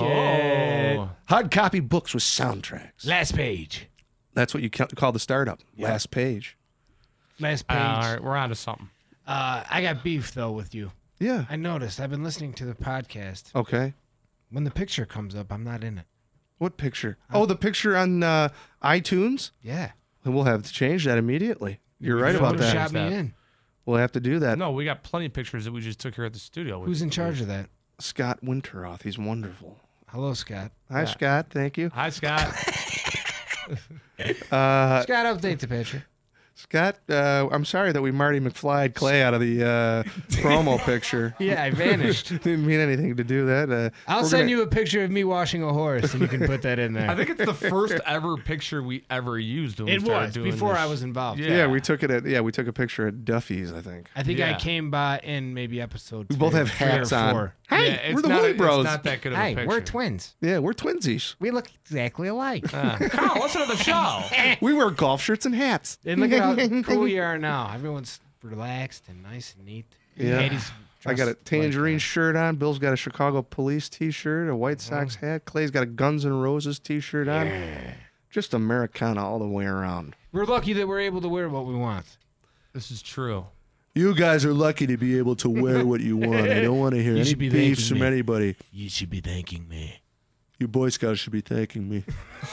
Oh. Hard copy books with soundtracks. Last page. That's what you ca- call the startup. Last page. Last Uh, page. all right, we're on to something. Uh, I got beef though with you. Yeah. I noticed. I've been listening to the podcast. Okay. When the picture comes up, I'm not in it. What picture? Oh, the picture on uh, iTunes. Yeah. And we'll have to change that immediately. You're right about that. Shot me that. in. We'll have to do that. No, we got plenty of pictures that we just took here at the studio. Who's in charge of that? Scott Winteroth. He's wonderful. Hello, Scott. Hi, Yeah. Scott. Thank you. Hi, Scott. Uh, Scott, update the picture. Scott, uh, I'm sorry that we Marty McFly'd Clay out of the uh, promo picture. Yeah, I vanished. Didn't mean anything to do that. Uh, I'll we're send gonna- you a picture of me washing a horse, and you can put that in there. I think it's the first ever picture we ever used. When it we started was doing before this. I was involved. Yeah. Yeah, we took it at yeah we took a picture at Duffy's, I think. I think I Yeah. came by in maybe episode. We both three- have three or hats on. four. Hey, Yeah, it's we're the not, Holy it's Bros. not that good of a Hey, picture. we're twins. Yeah, we're twinsies. We look exactly alike. Uh, Carl, listen to the show. We wear golf shirts and hats. And look at how cool you are now. Everyone's relaxed and nice and neat. Yeah. Katie's I got a dressed tangerine like shirt on. Bill's got a Chicago Police T-shirt, a White Sox hat. Clay's got a Guns N' Roses T-shirt on. Just Americana all the way around. that. We're lucky that we're able to wear what we want. This is true. You guys are lucky to be able to wear what you want. I don't want to hear You any should be beefs thanking from me. anybody. You should be thanking me. You Boy Scouts should be thanking me.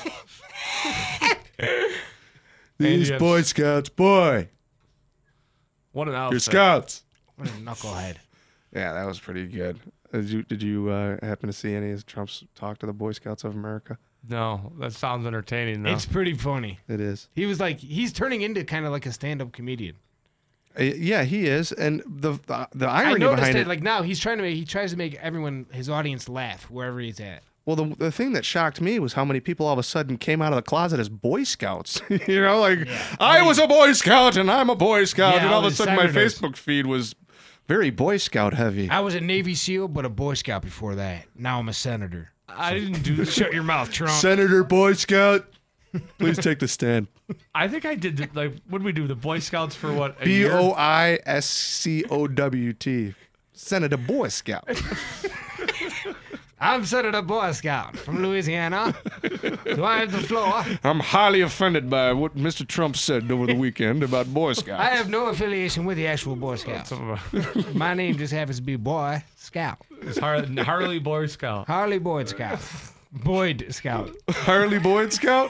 And These you have- Boy Scouts, boy, What an you're outfit. Scouts. What a knucklehead. Yeah, that was pretty good. Did you did you uh, happen to see any of Trump's talk to the Boy Scouts of America? No, that sounds entertaining though. It's pretty funny. It is. He was like, he's turning into kind of like a stand-up comedian. Uh, yeah, he is, and the the, the I irony noticed behind it. it. Like now, he's trying to make, he tries to make everyone, his audience, laugh wherever he's at. Well, the the thing that shocked me was how many people all of a sudden came out of the closet as Boy Scouts. you know, like I was a Boy Scout and I'm a Boy Scout, Yeah, and all all of a the sudden my senators. Facebook feed was very Boy Scout heavy. I was a Navy SEAL, but a Boy Scout before that. Now I'm a senator. I didn't do. Shut your mouth, Trump. Senator Boy Scout, please take the stand. I think I did. The, like, what did we do? The Boy Scouts for what? A B year? O I S C O W T, Senator Boy Scout. I'm Senator Boy Scout from Louisiana. Do I have the floor? I'm highly offended by what Mister Trump said over the weekend about Boy Scouts. I have no affiliation with the actual Boy Scouts. My name just happens to be Boy Scout. It's Har- Harley Boy Scout. Harley Boyd Scout. Boyd Scout. Harley Boyd Scout.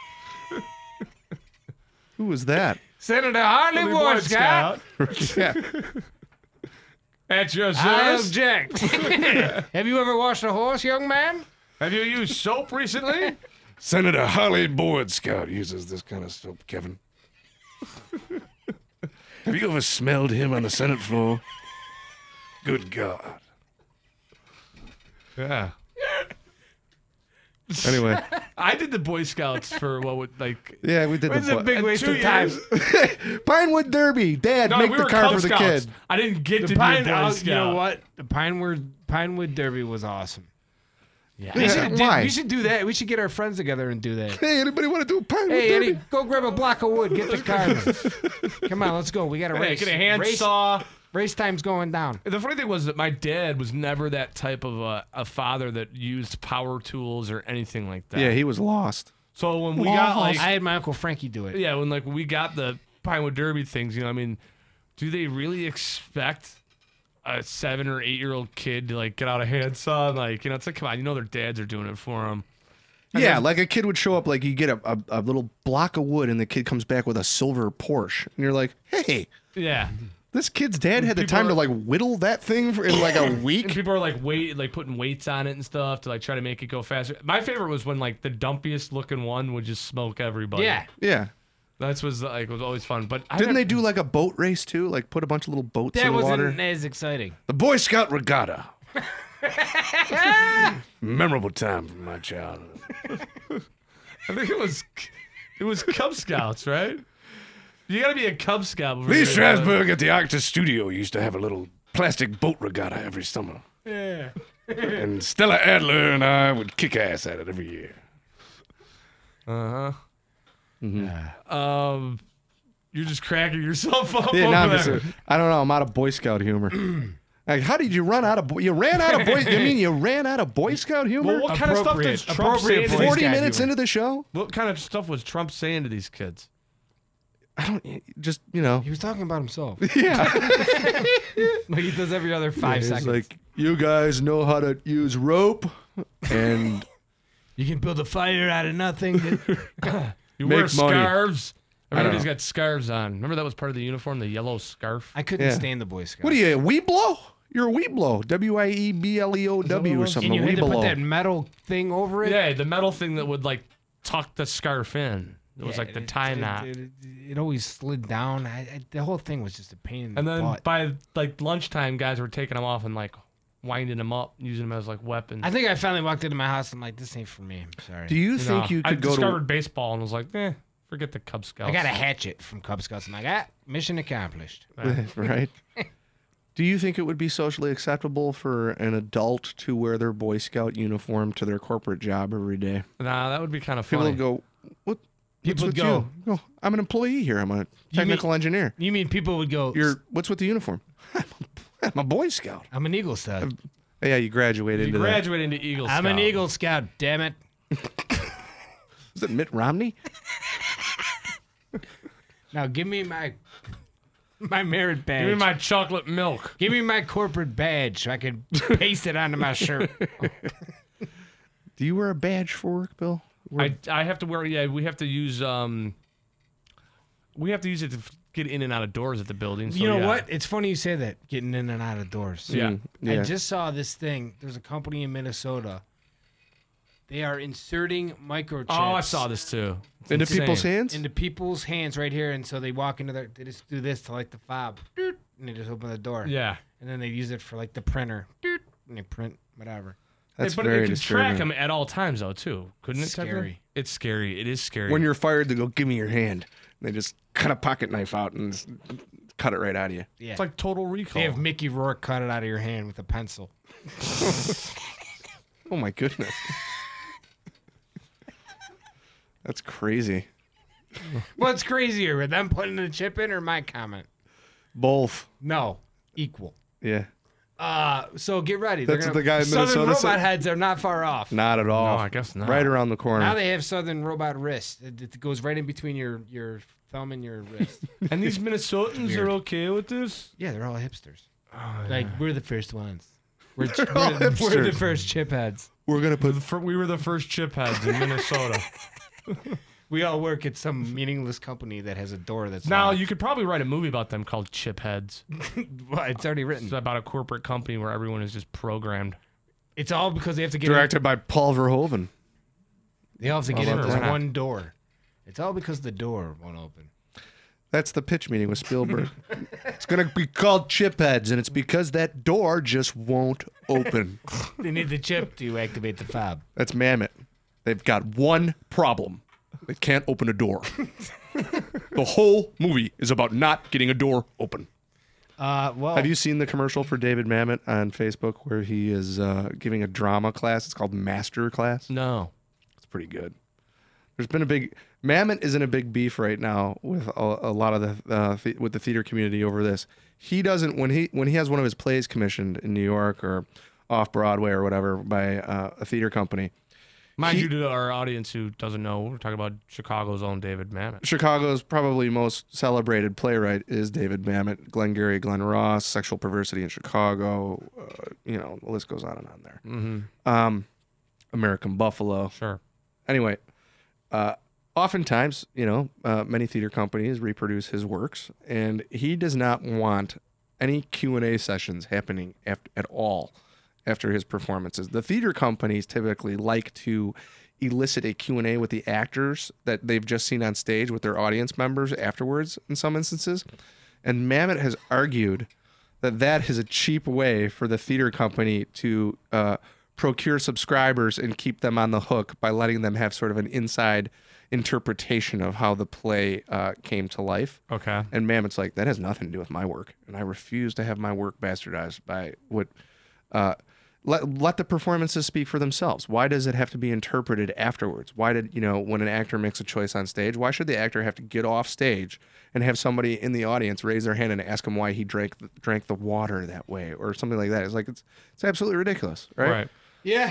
Who was that? Senator Harley, Harley Boyd Boy Scout. yeah. At your I service. object. Have you ever washed a horse, young man? Have you used soap recently? Senator Harley Boyd Scout uses this kind of soap, Kevin. Have you ever smelled him on the Senate floor? Good God. Yeah. Anyway, I did the Boy Scouts for what would like. yeah, we did It's the a big waste two of time. years. Pinewood Derby. Dad, No, make we the were car Cub for the Scouts. kid. I didn't get The to Pine, be a Boy oh, Scout. you know what? The Pinewood Pinewood Derby was awesome. Yeah. We should, do, why? we should do that. We should get our friends together and do that. Hey, anybody want to do a Pinewood Hey, Derby? Eddie, go grab a block of wood. Get the car. Come on, let's go. We got a Hey, race. get a hand race, saw. race time's going down. The funny thing was that my dad was never that type of a, a father that used power tools or anything like that. Yeah, he was lost. So when we got like, I had my Uncle Frankie do it. yeah, when like we got the Pinewood Derby things, you know, I mean, do they really expect a seven or eight year old kid to like get out a handsaw and like, you know, it's like, come on, you know, their dads are doing it for them. Yeah, like a kid would show up, like you get a, a, a little block of wood, and the kid comes back with a silver Porsche, and you're like, hey, Yeah. this kid's dad had the People time are- to like whittle that thing for, in like a And week. people are like wait, like putting weights on it and stuff to like try to make it go faster. My favorite was when like the dumpiest looking one would just smoke everybody. Yeah. Yeah. That's was like was always fun. But I Didn't they never- do like a boat race too? Like put a bunch of little boats That in the wasn't water? as exciting. The Boy Scout Regatta. Memorable time from my childhood. I think it was it was Cub Scouts, right? You gotta be a Cub Scout. before Lee you- Strasberg at the Arctic Studio used to have a little plastic boat regatta every summer. Yeah. And Stella Adler and I would kick ass at it every year. Uh huh. Um, you're just cracking yourself up Yeah, over no, I'm there. just, I don't know. I'm out of Boy Scout humor. Like, how did you run out of? Boy, you ran out of Boy. You mean you ran out of Boy Scout humor? Well, what kind of stuff Appropriate- does Trump say? appropriate to Boy these- Forty Scout minutes humor. into the show, What kind of stuff was Trump saying to these kids? I don't just you know. He was talking about himself. Yeah, Like he does every other five it's seconds. like you guys know how to use rope, and You can build a fire out of nothing. You Make wear money. scarves. don't Everybody's know. got scarves on. Remember that was part of the uniform, the yellow scarf. I couldn't Yeah. stand the Boy Scouts. what are you? A Weeblo? You're a Weeblo. W I E B L E O W or something. And you A had to put that Weeblo. metal thing over it. Yeah, the metal thing that would like tuck the scarf in. It was Yeah, like the it- tie it- knot. It, it, it always slid down. I, I, the whole thing was just a pain in the And then butt. by like lunchtime, guys were taking them off and like winding them up, using them as like weapons. I think I finally walked into my house. I'm like, this ain't for me. I'm sorry. Do you, You think know, you I could go discovered to? baseball and was like, eh, forget the Cub Scouts. I got a hatchet from Cub Scouts. I'm like, ah, mission accomplished. Right. Do you think it would be socially acceptable for an adult to wear their Boy Scout uniform to their corporate job every day? Nah, that would be kind of People funny. would go, "What? People what's would with go- you?" Go, I'm an employee here. I'm a mean- technical engineer. You mean people would go, You're what's with the uniform? I'm a Boy Scout. I'm an Eagle Scout. Yeah, you graduated You into graduated into Eagle I'm an Scout. Eagle Scout, damn it. that. Is it Mitt Romney? Now give me my my merit badge. Give me my chocolate milk. Give me my corporate badge so I can paste it onto my shirt. Do you wear a badge for work, Bill? I, I have to wear, yeah, we have to use, um, we have to use it to f- get in and out of doors at the building. So, You know yeah. what? It's funny you say that, getting in and out of doors. Yeah. Mm, yeah. I just saw this thing. There's a company in Minnesota. They are inserting microchips. Oh, I saw this too. It's into insane. people's hands. into people's hands right here, and so they walk into their. They just do this to like the fob, doot, and they just open the door. Yeah. And then they use it for like the printer, doot, and they print whatever. That's Hey, but very it can disturbing. track them at all times, though, too. Couldn't it? Scary. technically? It's scary. It is scary. When you're fired, they go, "Give me your hand." And they just cut a pocket knife out and just cut it right out of you. Yeah. it's like Total Recall. They have Mickey Rourke cut it out of your hand with a pencil. Oh my goodness. That's crazy. What's crazier, with them putting the chip in or my comment? Both. No, equal. Yeah. Uh, so get ready. That's They're what the guy in Southern Minnesota robot said. heads are not far off. Not at all. No, I guess not. Right around the corner. Now they have Southern robot wrist. It, it goes right in between your, your thumb and your wrist. And these Minnesotans Weird. are okay with this? Yeah, they're all hipsters. Oh, Like, we're the first ones. We're, all we're, the, we're the hipsters. first chip heads. We're gonna put The fir- we were the first chip heads in Minnesota. We all work at some meaningless company that has a door that's Now, locked. you could probably write a movie about them called Chip Heads. Well, it's already written. It's about a corporate company where everyone is just programmed. It's all because they have to get directed by Paul Verhoeven. in, they all have to get Oh, in this sure. one door. It's all because the door won't open. That's the pitch meeting with Spielberg. It's gonna be called Chipheads, and it's because that door just won't open. They need the chip to activate the fob. That's Mammoth. They've got one problem. They can't open a door. The whole movie is about not getting a door open. Uh, well, Have you seen the commercial for David Mamet on Facebook where he is uh, giving a drama class? It's called Master Class. No. It's pretty good. There's been a big Mamet is in a big beef right now with a, a lot of the uh, the with the theater community over this. He doesn't when he when he has one of his plays commissioned in New York or off Broadway or whatever by uh, a theater company. Mind He- you, to our audience who doesn't know, we're talking about Chicago's own David Mamet. Chicago's probably most celebrated playwright is David Mamet, Glengarry Glen Ross, Sexual Perversity in Chicago. Uh, you know, the list goes on and on there. Mm-hmm. Um, American Buffalo. Sure. Anyway, uh, oftentimes, you know, uh, many theater companies reproduce his works, and he does not want any Q and A sessions happening af- at all after his performances. The theater companies typically like to elicit a Q and A with the actors that they've just seen on stage with their audience members afterwards in some instances. And Mamet has argued that that is a cheap way for the theater company to uh, procure subscribers and keep them on the hook by letting them have sort of an inside interpretation of how the play uh, came to life. Okay. And Mamet's like, that has nothing to do with my work, and I refuse to have my work bastardized by what. Uh, let let the performances speak for themselves. Why does it have to be interpreted afterwards? Why did you know when an actor makes a choice on stage? Why should the actor have to get off stage and have somebody in the audience raise their hand and ask him why he drank the, drank the water that way or something like that? It's like it's it's absolutely ridiculous, right? Right. yeah.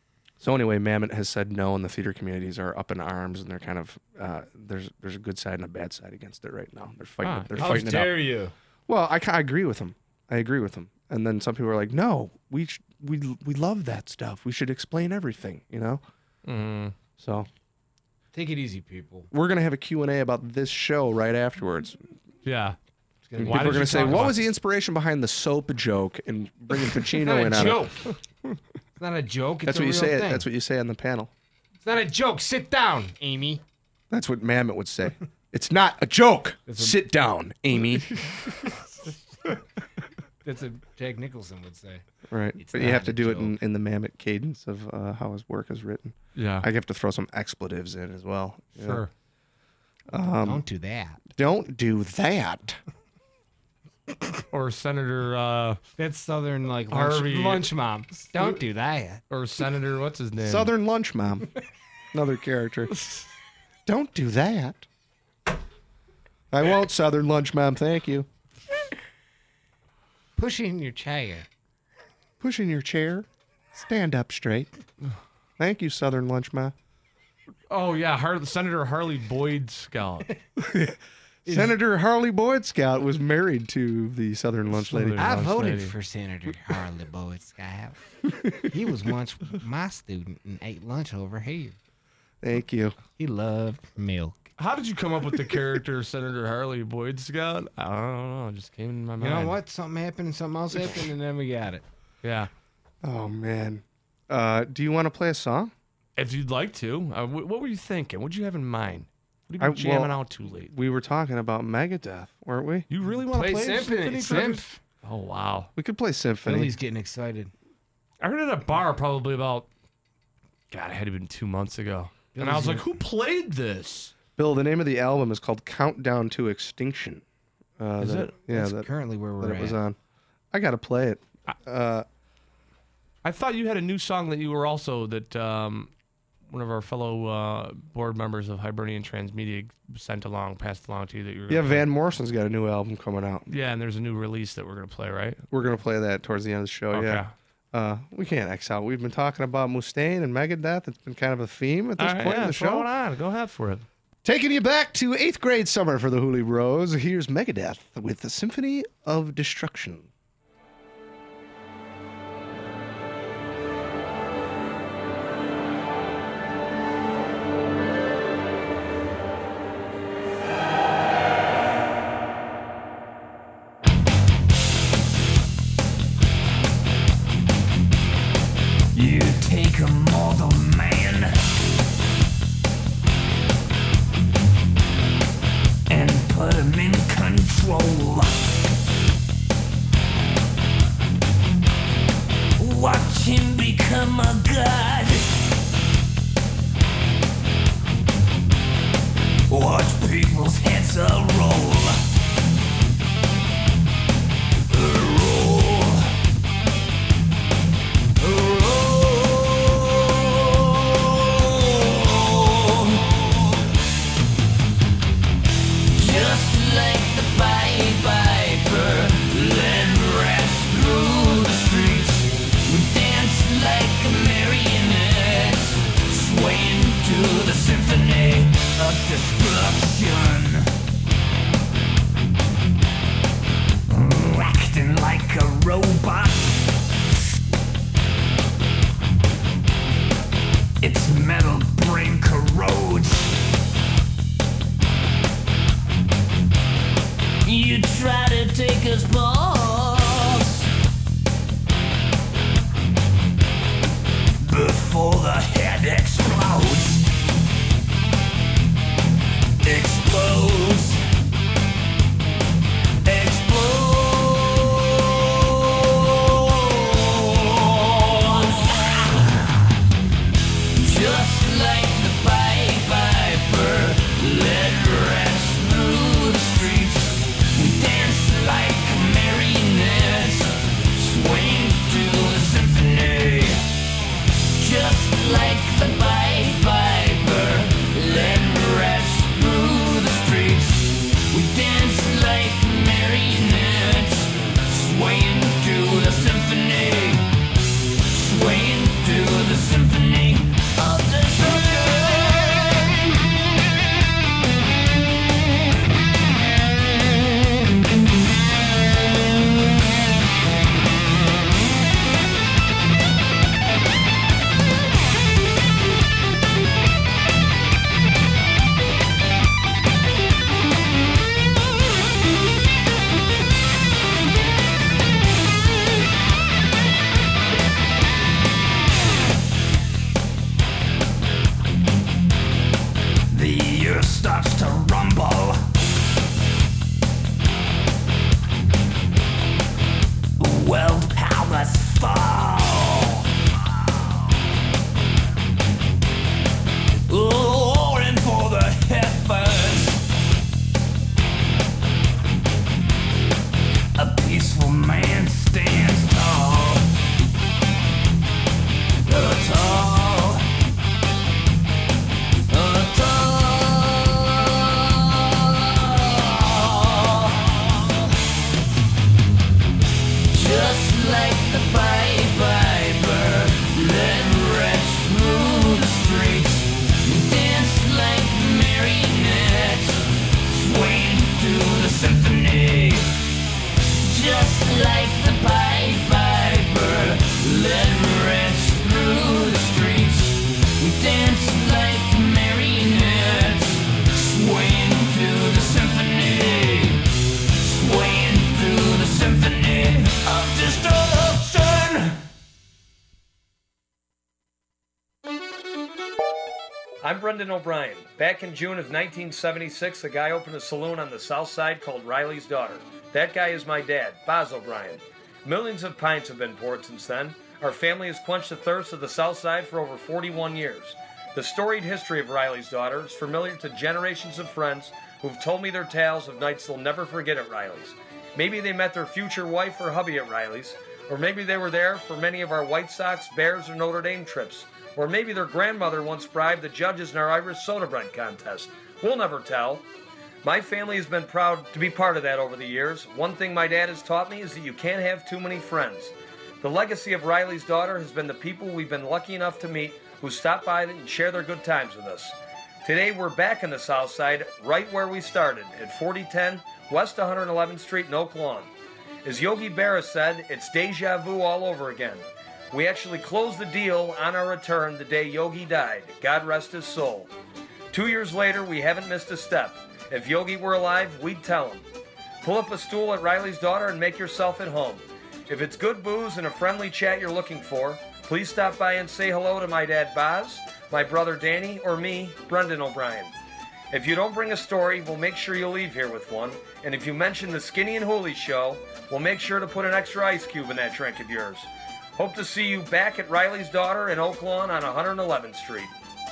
So anyway, Mamet has said no, and the theater communities are up in arms, and they're kind of uh, there's there's a good side and a bad side against it right now. They're fighting. Ah, it. They're How fighting it out. dare you? Well, I, ca- I agree with him. I agree with him. And then some people are like, no, we sh- we we love that stuff. We should explain everything, you know. Mm. So Take it easy, people. we're gonna have a Q and A about this show right afterwards. Yeah. And Why people are did gonna you say, talk what about was the inspiration behind the soap joke and bringing Pacino Not in a on it? joke. It's not a joke. It's That's a what you real say. Thing. That's what you say on the panel. It's not a joke. Sit down, Amy. That's what Mamet would say. It's not a joke. Sit down, Amy. That's what Jack Nicholson would say. Right. It's But you not have to a do it in, joke. in the mammoth cadence of uh, how his work is written. Yeah. I have to throw some expletives in as well. Yeah. Sure. Don't do that. Don't do that. Or Senator, uh, That's Southern like lunch, Harvey- lunch mom. Don't do that. or Senator, what's his name? Southern Lunch Mom. Another character. Don't do that. I won't, Southern Lunch Mom. Thank you. Pushing your chair. Push in your chair. Stand up straight. Thank you, Southern Lunch Mom. Oh, yeah. Har- Senator Harley Boyd Scout. Senator Harley Boyd Scout was married to the Southern Lunch Lady. Southern- I lunch voted lady. for Senator Harley Boyd Scout. He was once my student and ate lunch over here. Thank you. He loved milk. How did you come up with the character Senator Harley Boyd Scout? I don't know. It just came in my You mind. know what? Something happened and something else happened, and then we got it. Yeah. Oh, man. Uh, do you want to play a song? If you'd like to. Uh, wh- what were you thinking? What'd you have in mind? What are I- you jamming well- out too late? We were talking about Megadeth, weren't we? You really want to Play play Symphony. Symphony? Symph. Oh, wow. We could play Symphony. Billy's getting excited. I heard it at a bar probably about, God, it had to been two months ago. And I was like, who played this? Bill, the name of the album is called Countdown to Extinction. Uh, Is that- it? Yeah, That's that, currently where we're that at. it was on. I got to play it. Uh, I thought you had a new song that you were also, that um, one of our fellow uh, board members of Hibernian Transmedia sent along, passed along to you that you were yeah, gonna play. Van Morrison's got a new album coming out. Yeah, and there's a new release that we're going to play, right? We're going to play that towards the end of the show, Okay. yeah. Uh, we can't X out. We've been talking about Mustaine and Megadeth. It's been kind of a theme at this All right, point yeah, in the throw show. it on. Go ahead for it. Taking you back to eighth grade summer for the Hooley Bros. Here's Megadeth with the Symphony of Destruction. You take a mortal man and put him in control. Watch him become a god. Watch people's heads a roll. Roll. Just like the Pied Piper, let rats through the streets. We dance like a marionette, swaying to the symphony of destruction. Acting like a robot. Its metal brain corrodes. You try to take us balls before the head explodes. Explodes. Explodes. Just like the Pied Piper, let rats through the streets. We dance like marionettes, swing to the symphony. Just like the Pied Piper, let rats through the streets. Brendan O'Brien. Back in June of nineteen seventy-six, a guy opened a saloon on the south side called Riley's Daughter. That guy is my dad, Boz O'Brien. Millions of pints have been poured since then. Our family has quenched the thirst of the south side for over forty-one years. The storied history of Riley's Daughter is familiar to generations of friends who've told me their tales of nights they'll never forget at Riley's. Maybe they met their future wife or hubby at Riley's, or maybe they were there for many of our White Sox, Bears, or Notre Dame trips. Or maybe their grandmother once bribed the judges in our Irish soda bread contest. We'll never tell. My family has been proud to be part of that over the years. One thing my dad has taught me is that you can't have too many friends. The legacy of Riley's Daughter has been the people we've been lucky enough to meet who stop by and share their good times with us. Today we're back in the South Side, right where we started, at forty ten West one hundred eleventh Street in Oak Lawn. As Yogi Berra said, it's deja vu all over again. We actually closed the deal on our return the day Yogi died. God rest his soul. Two years later, we haven't missed a step. If Yogi were alive, we'd tell him. Pull up a stool at Riley's Daughter and make yourself at home. If it's good booze and a friendly chat you're looking for, please stop by and say hello to my dad Boz, my brother Danny, or me, Brendan O'Brien. If you don't bring a story, we'll make sure you leave here with one. And if you mention the Skinny and Hooley show, we'll make sure to put an extra ice cube in that drink of yours. Hope to see you back at Riley's Daughter in Oak Lawn on one hundred eleventh Street.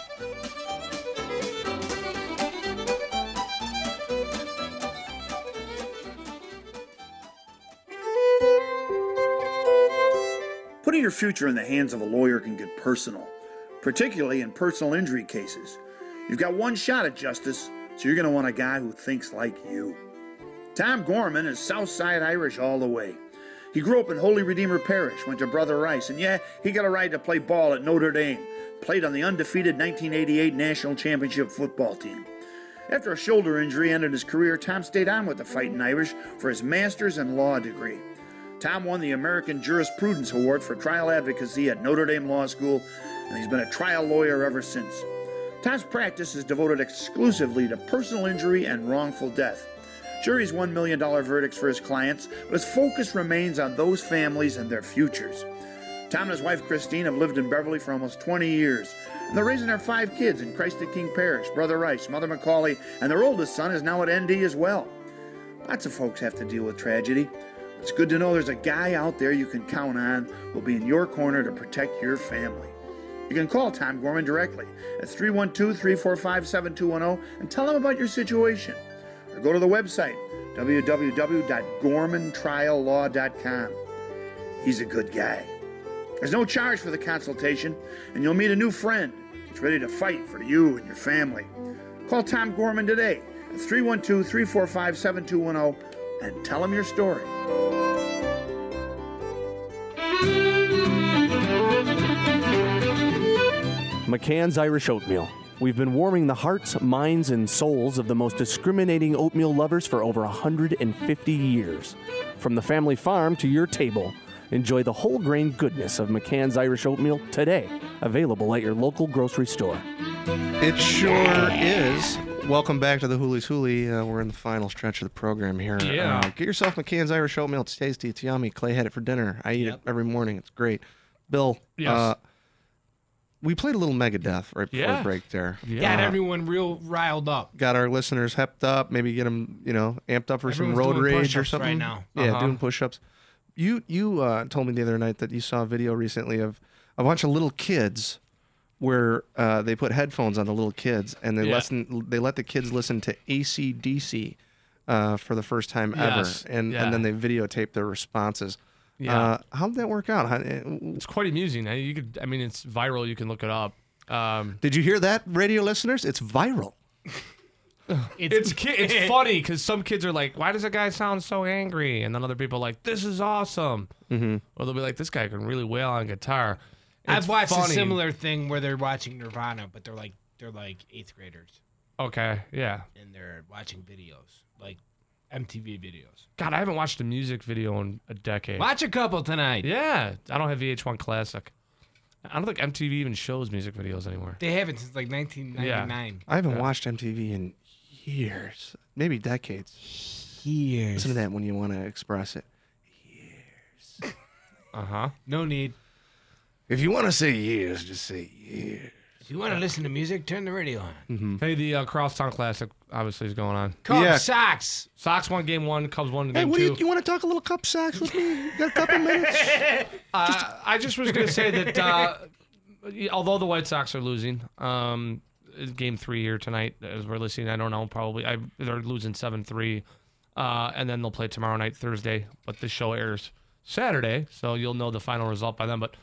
Putting your future in the hands of a lawyer can get personal, particularly in personal injury cases. You've got one shot at justice, so you're going to want a guy who thinks like you. Tom Gorman is Southside Irish all the way. He grew up in Holy Redeemer Parish, went to Brother Rice, and yeah, he got a right to play ball at Notre Dame, played on the undefeated nineteen eighty-eight National Championship football team. After a shoulder injury ended his career, Tom stayed on with the Fighting Irish for his master's in law degree. Tom won the American Jurisprudence Award for trial advocacy at Notre Dame Law School, and he's been a trial lawyer ever since. Tom's practice is devoted exclusively to personal injury and wrongful death. Sure, he's won million dollar verdicts for his clients, but his focus remains on those families and their futures. Tom and his wife Christine have lived in Beverly for almost twenty years, and they're raising their five kids in Christ the King Parish, Brother Rice, Mother Macaulay, and their oldest son is now at N D as well. Lots of folks have to deal with tragedy. It's good to know there's a guy out there you can count on who'll be in your corner to protect your family. You can call Tom Gorman directly at three one two, three four five, seven two one zero and tell him about your situation. Or go to the website, w w w dot gorman trial law dot com. He's a good guy. There's no charge for the consultation, and you'll meet a new friend that's ready to fight for you and your family. Call Tom Gorman today at three one two, three four five, seven two one zero and tell him your story. McCann's Irish Oatmeal. We've been warming the hearts, minds, and souls of the most discriminating oatmeal lovers for over one hundred fifty years. From the family farm to your table, enjoy the whole grain goodness of McCann's Irish Oatmeal today. Available at your local grocery store. It sure is. Welcome back to the Hooley's Hooley. Uh, we're in the final stretch of the program here. Yeah. Uh, get yourself McCann's Irish Oatmeal. It's tasty. It's yummy. Clay had it for dinner. I eat Yep. it every morning. It's great. Bill, Yes. uh, we played a little Megadeth right before Yeah. the break there. Yeah. Got everyone real riled up. Got our listeners hepped up. Maybe get them, you know, amped up for some Everyone's road doing rage or push-ups something. right now. Yeah, Uh-huh. doing push-ups. You you uh, told me the other night that you saw a video recently of a bunch of little kids where uh, they put headphones on the little kids and they Yeah. listen. They let the kids listen to A C D C uh, for the first time Yes. ever, and Yeah. and then they videotape their responses. Yeah. Uh, how did that work out? How, uh, It's quite amusing. I- You could, I mean, it's viral. You can look it up. Um, did you hear that, radio listeners? It's viral. it's ki- it's funny because some kids are like, "Why does that guy sound so angry?" And then other people are like, "This is awesome." Mm-hmm. Or they'll be like, "This guy can really wail on guitar." It's I've watched funny. a similar thing where they're watching Nirvana, but they're like they're like eighth graders Okay, yeah. and they're watching videos, like M T V videos. God, I haven't watched a music video in a decade. Watch a couple tonight. Yeah, I don't have V H one Classic. I don't think M T V even shows music videos anymore. They haven't since like nineteen ninety-nine. I haven't watched M T V in years, maybe decades. Years. Listen to that when you want to express it. Uh huh. No need. If you want to say years, just say years. If you want to listen to music, turn the radio on. Mm-hmm. Hey, the uh, Crosstown Classic obviously is going on. Cubs, Yeah. Sox. Sox won game one, Cubs won Hey, game what do two. you, you want to talk a little cup sacks with me? You got a couple minutes? Uh, I just was going to say that uh, although the White Sox are losing, um, it's game three here tonight as we're listening. I don't know, probably I, they're losing seven three, uh, and then they'll play tomorrow night, Thursday. But this show airs Saturday, so you'll know the final result by then. But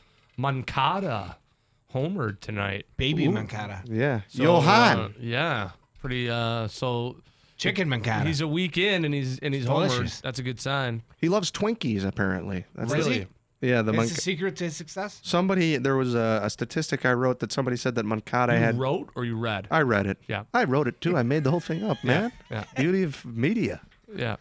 Moncada homered tonight. Baby Mancada. Yeah. So, Johan. uh, yeah, pretty. Uh, so Chicken Mancada. he's a week in and he's and he's homered. Delicious. That's a good sign. He loves Twinkies, apparently. That's the- Really? yeah, the That's Mon- the secret to success? somebody, there was a, a statistic I wrote that somebody said that Moncada You had. wrote or you read? I read it. Yeah. I wrote it too. I made the whole thing up, man. yeah. Beauty of media. Yeah.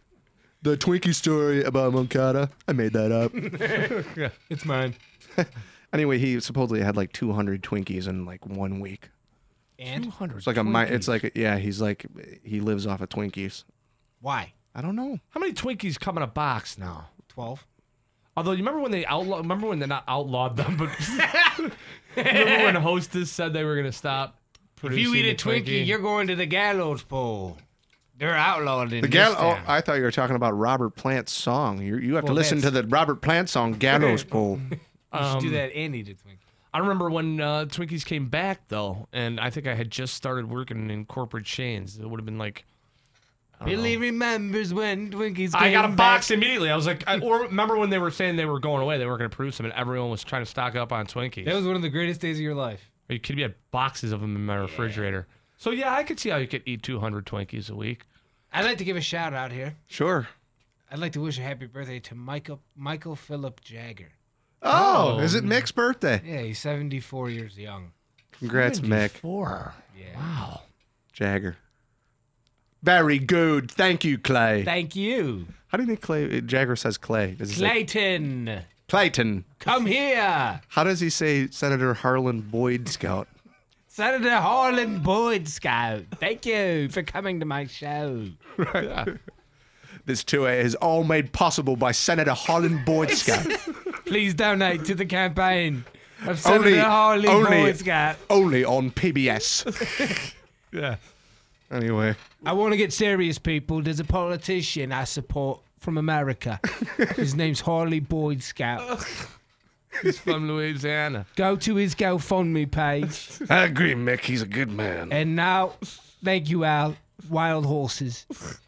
The Twinkie story about Moncada. I made that up. Yeah. It's mine. Anyway, he supposedly had like two hundred Twinkies in like one week. And It's like a mi- It's like yeah. He's like he lives off of Twinkies. why? I don't know. How many Twinkies come in a box now? twelve. Although you remember when they outlaw, remember when they not outlawed them, but you remember when Hostess said they were going to stop If producing you eat a the Twinkie, you're going to the gallows pole. They're outlawed in The this gal. Oh, town. I thought you were talking about Robert Plant's song. You you have to Well, listen to the Robert Plant song "Gallows Pole." You should do Um, that and eat a Twinkie. I remember when uh, Twinkies came back though, and I think I had just started working in corporate chains. It would have been like Billy remembers when Twinkies I got a came box back. immediately. I was like, I, or remember when they were saying they were going away, they weren't going to produce them, and everyone was trying to stock up on Twinkies. That was one of the greatest days of your life. Are you kidding me? I had boxes of them in my refrigerator. So yeah, I could see how you could eat two hundred Twinkies a week. I'd like to give a shout out here. Sure. I'd like to wish a happy birthday to Michael Michael Philip Jagger. Oh, Oh. is it Mick's birthday? Yeah, he's seventy-four years young. Congrats, Mick. Four. Yeah. Wow. Jagger. Very good. Thank you, Clay. Thank you. How do you think Clay? Jagger says Clay. Does he say Clayton, Clayton? come here. How does he say Senator Harlan Boyd Scout? Senator Harlan Boyd Scout. Thank you for coming to my show. This tour is all made possible by Senator Harlan Boyd Scout. Please donate to the campaign of Senator Only- Harlan only- Boyd Scout. Only on P B S. Yeah. Anyway, I want to get serious, people. There's a politician I support from America. His name's Harley Boyd Scout. He's from Louisiana. Go to his GoFundMe page. I agree, Mick. He's a good man. And now, thank you, Al. Wild horses.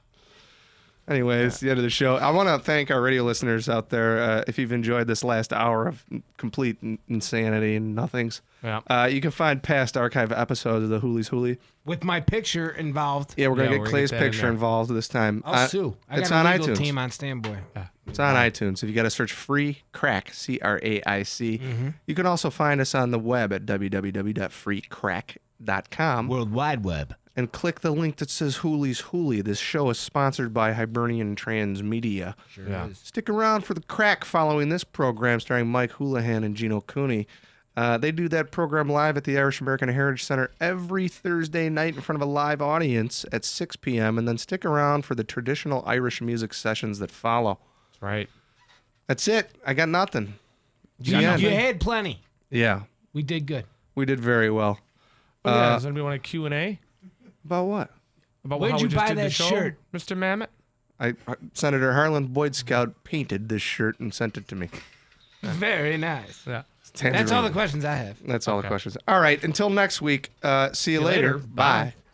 anyway, it's the end of the show. I want to thank our radio listeners out there. Uh, if you've enjoyed this last hour of complete n- insanity and nothings, Yeah. uh, you can find past archive episodes of the Hoolies Hoolie. With my picture involved. Yeah, we're gonna Yeah, get we're gonna Clay's get that in picture there. involved this time. I'll Uh, sue. I it's got on a legal iTunes. team on standby. It's on iTunes. If you got to search free crack, C R A I C. Mm-hmm. You can also find us on the web at w w w dot free crack dot com World Wide Web. and click the link that says Hoolies Hoolie. This show is sponsored by Hibernian Transmedia. Sure Yeah. is. Stick around for the crack following this program starring Mike Houlihan and Gino Cooney. Uh, they do that program live at the Irish American Heritage Center every Thursday night in front of a live audience at six p.m. And then stick around for the traditional Irish music sessions that follow. That's right. That's it. I got nothing. You, The end. you had plenty. Yeah, We did good. we did very well. Oh, yeah. Uh, Does anybody want a Q and A About what? about Where'd how you we just buy did the that show, shirt? Mister Mamet? I uh, Senator Harlan Boyd Scout painted this shirt and sent it to me. Very nice. Yeah. That's all the Tangerine. questions I have. That's all Okay. the questions. All right. Until next week. Uh, see you, you later. later. Bye. Bye.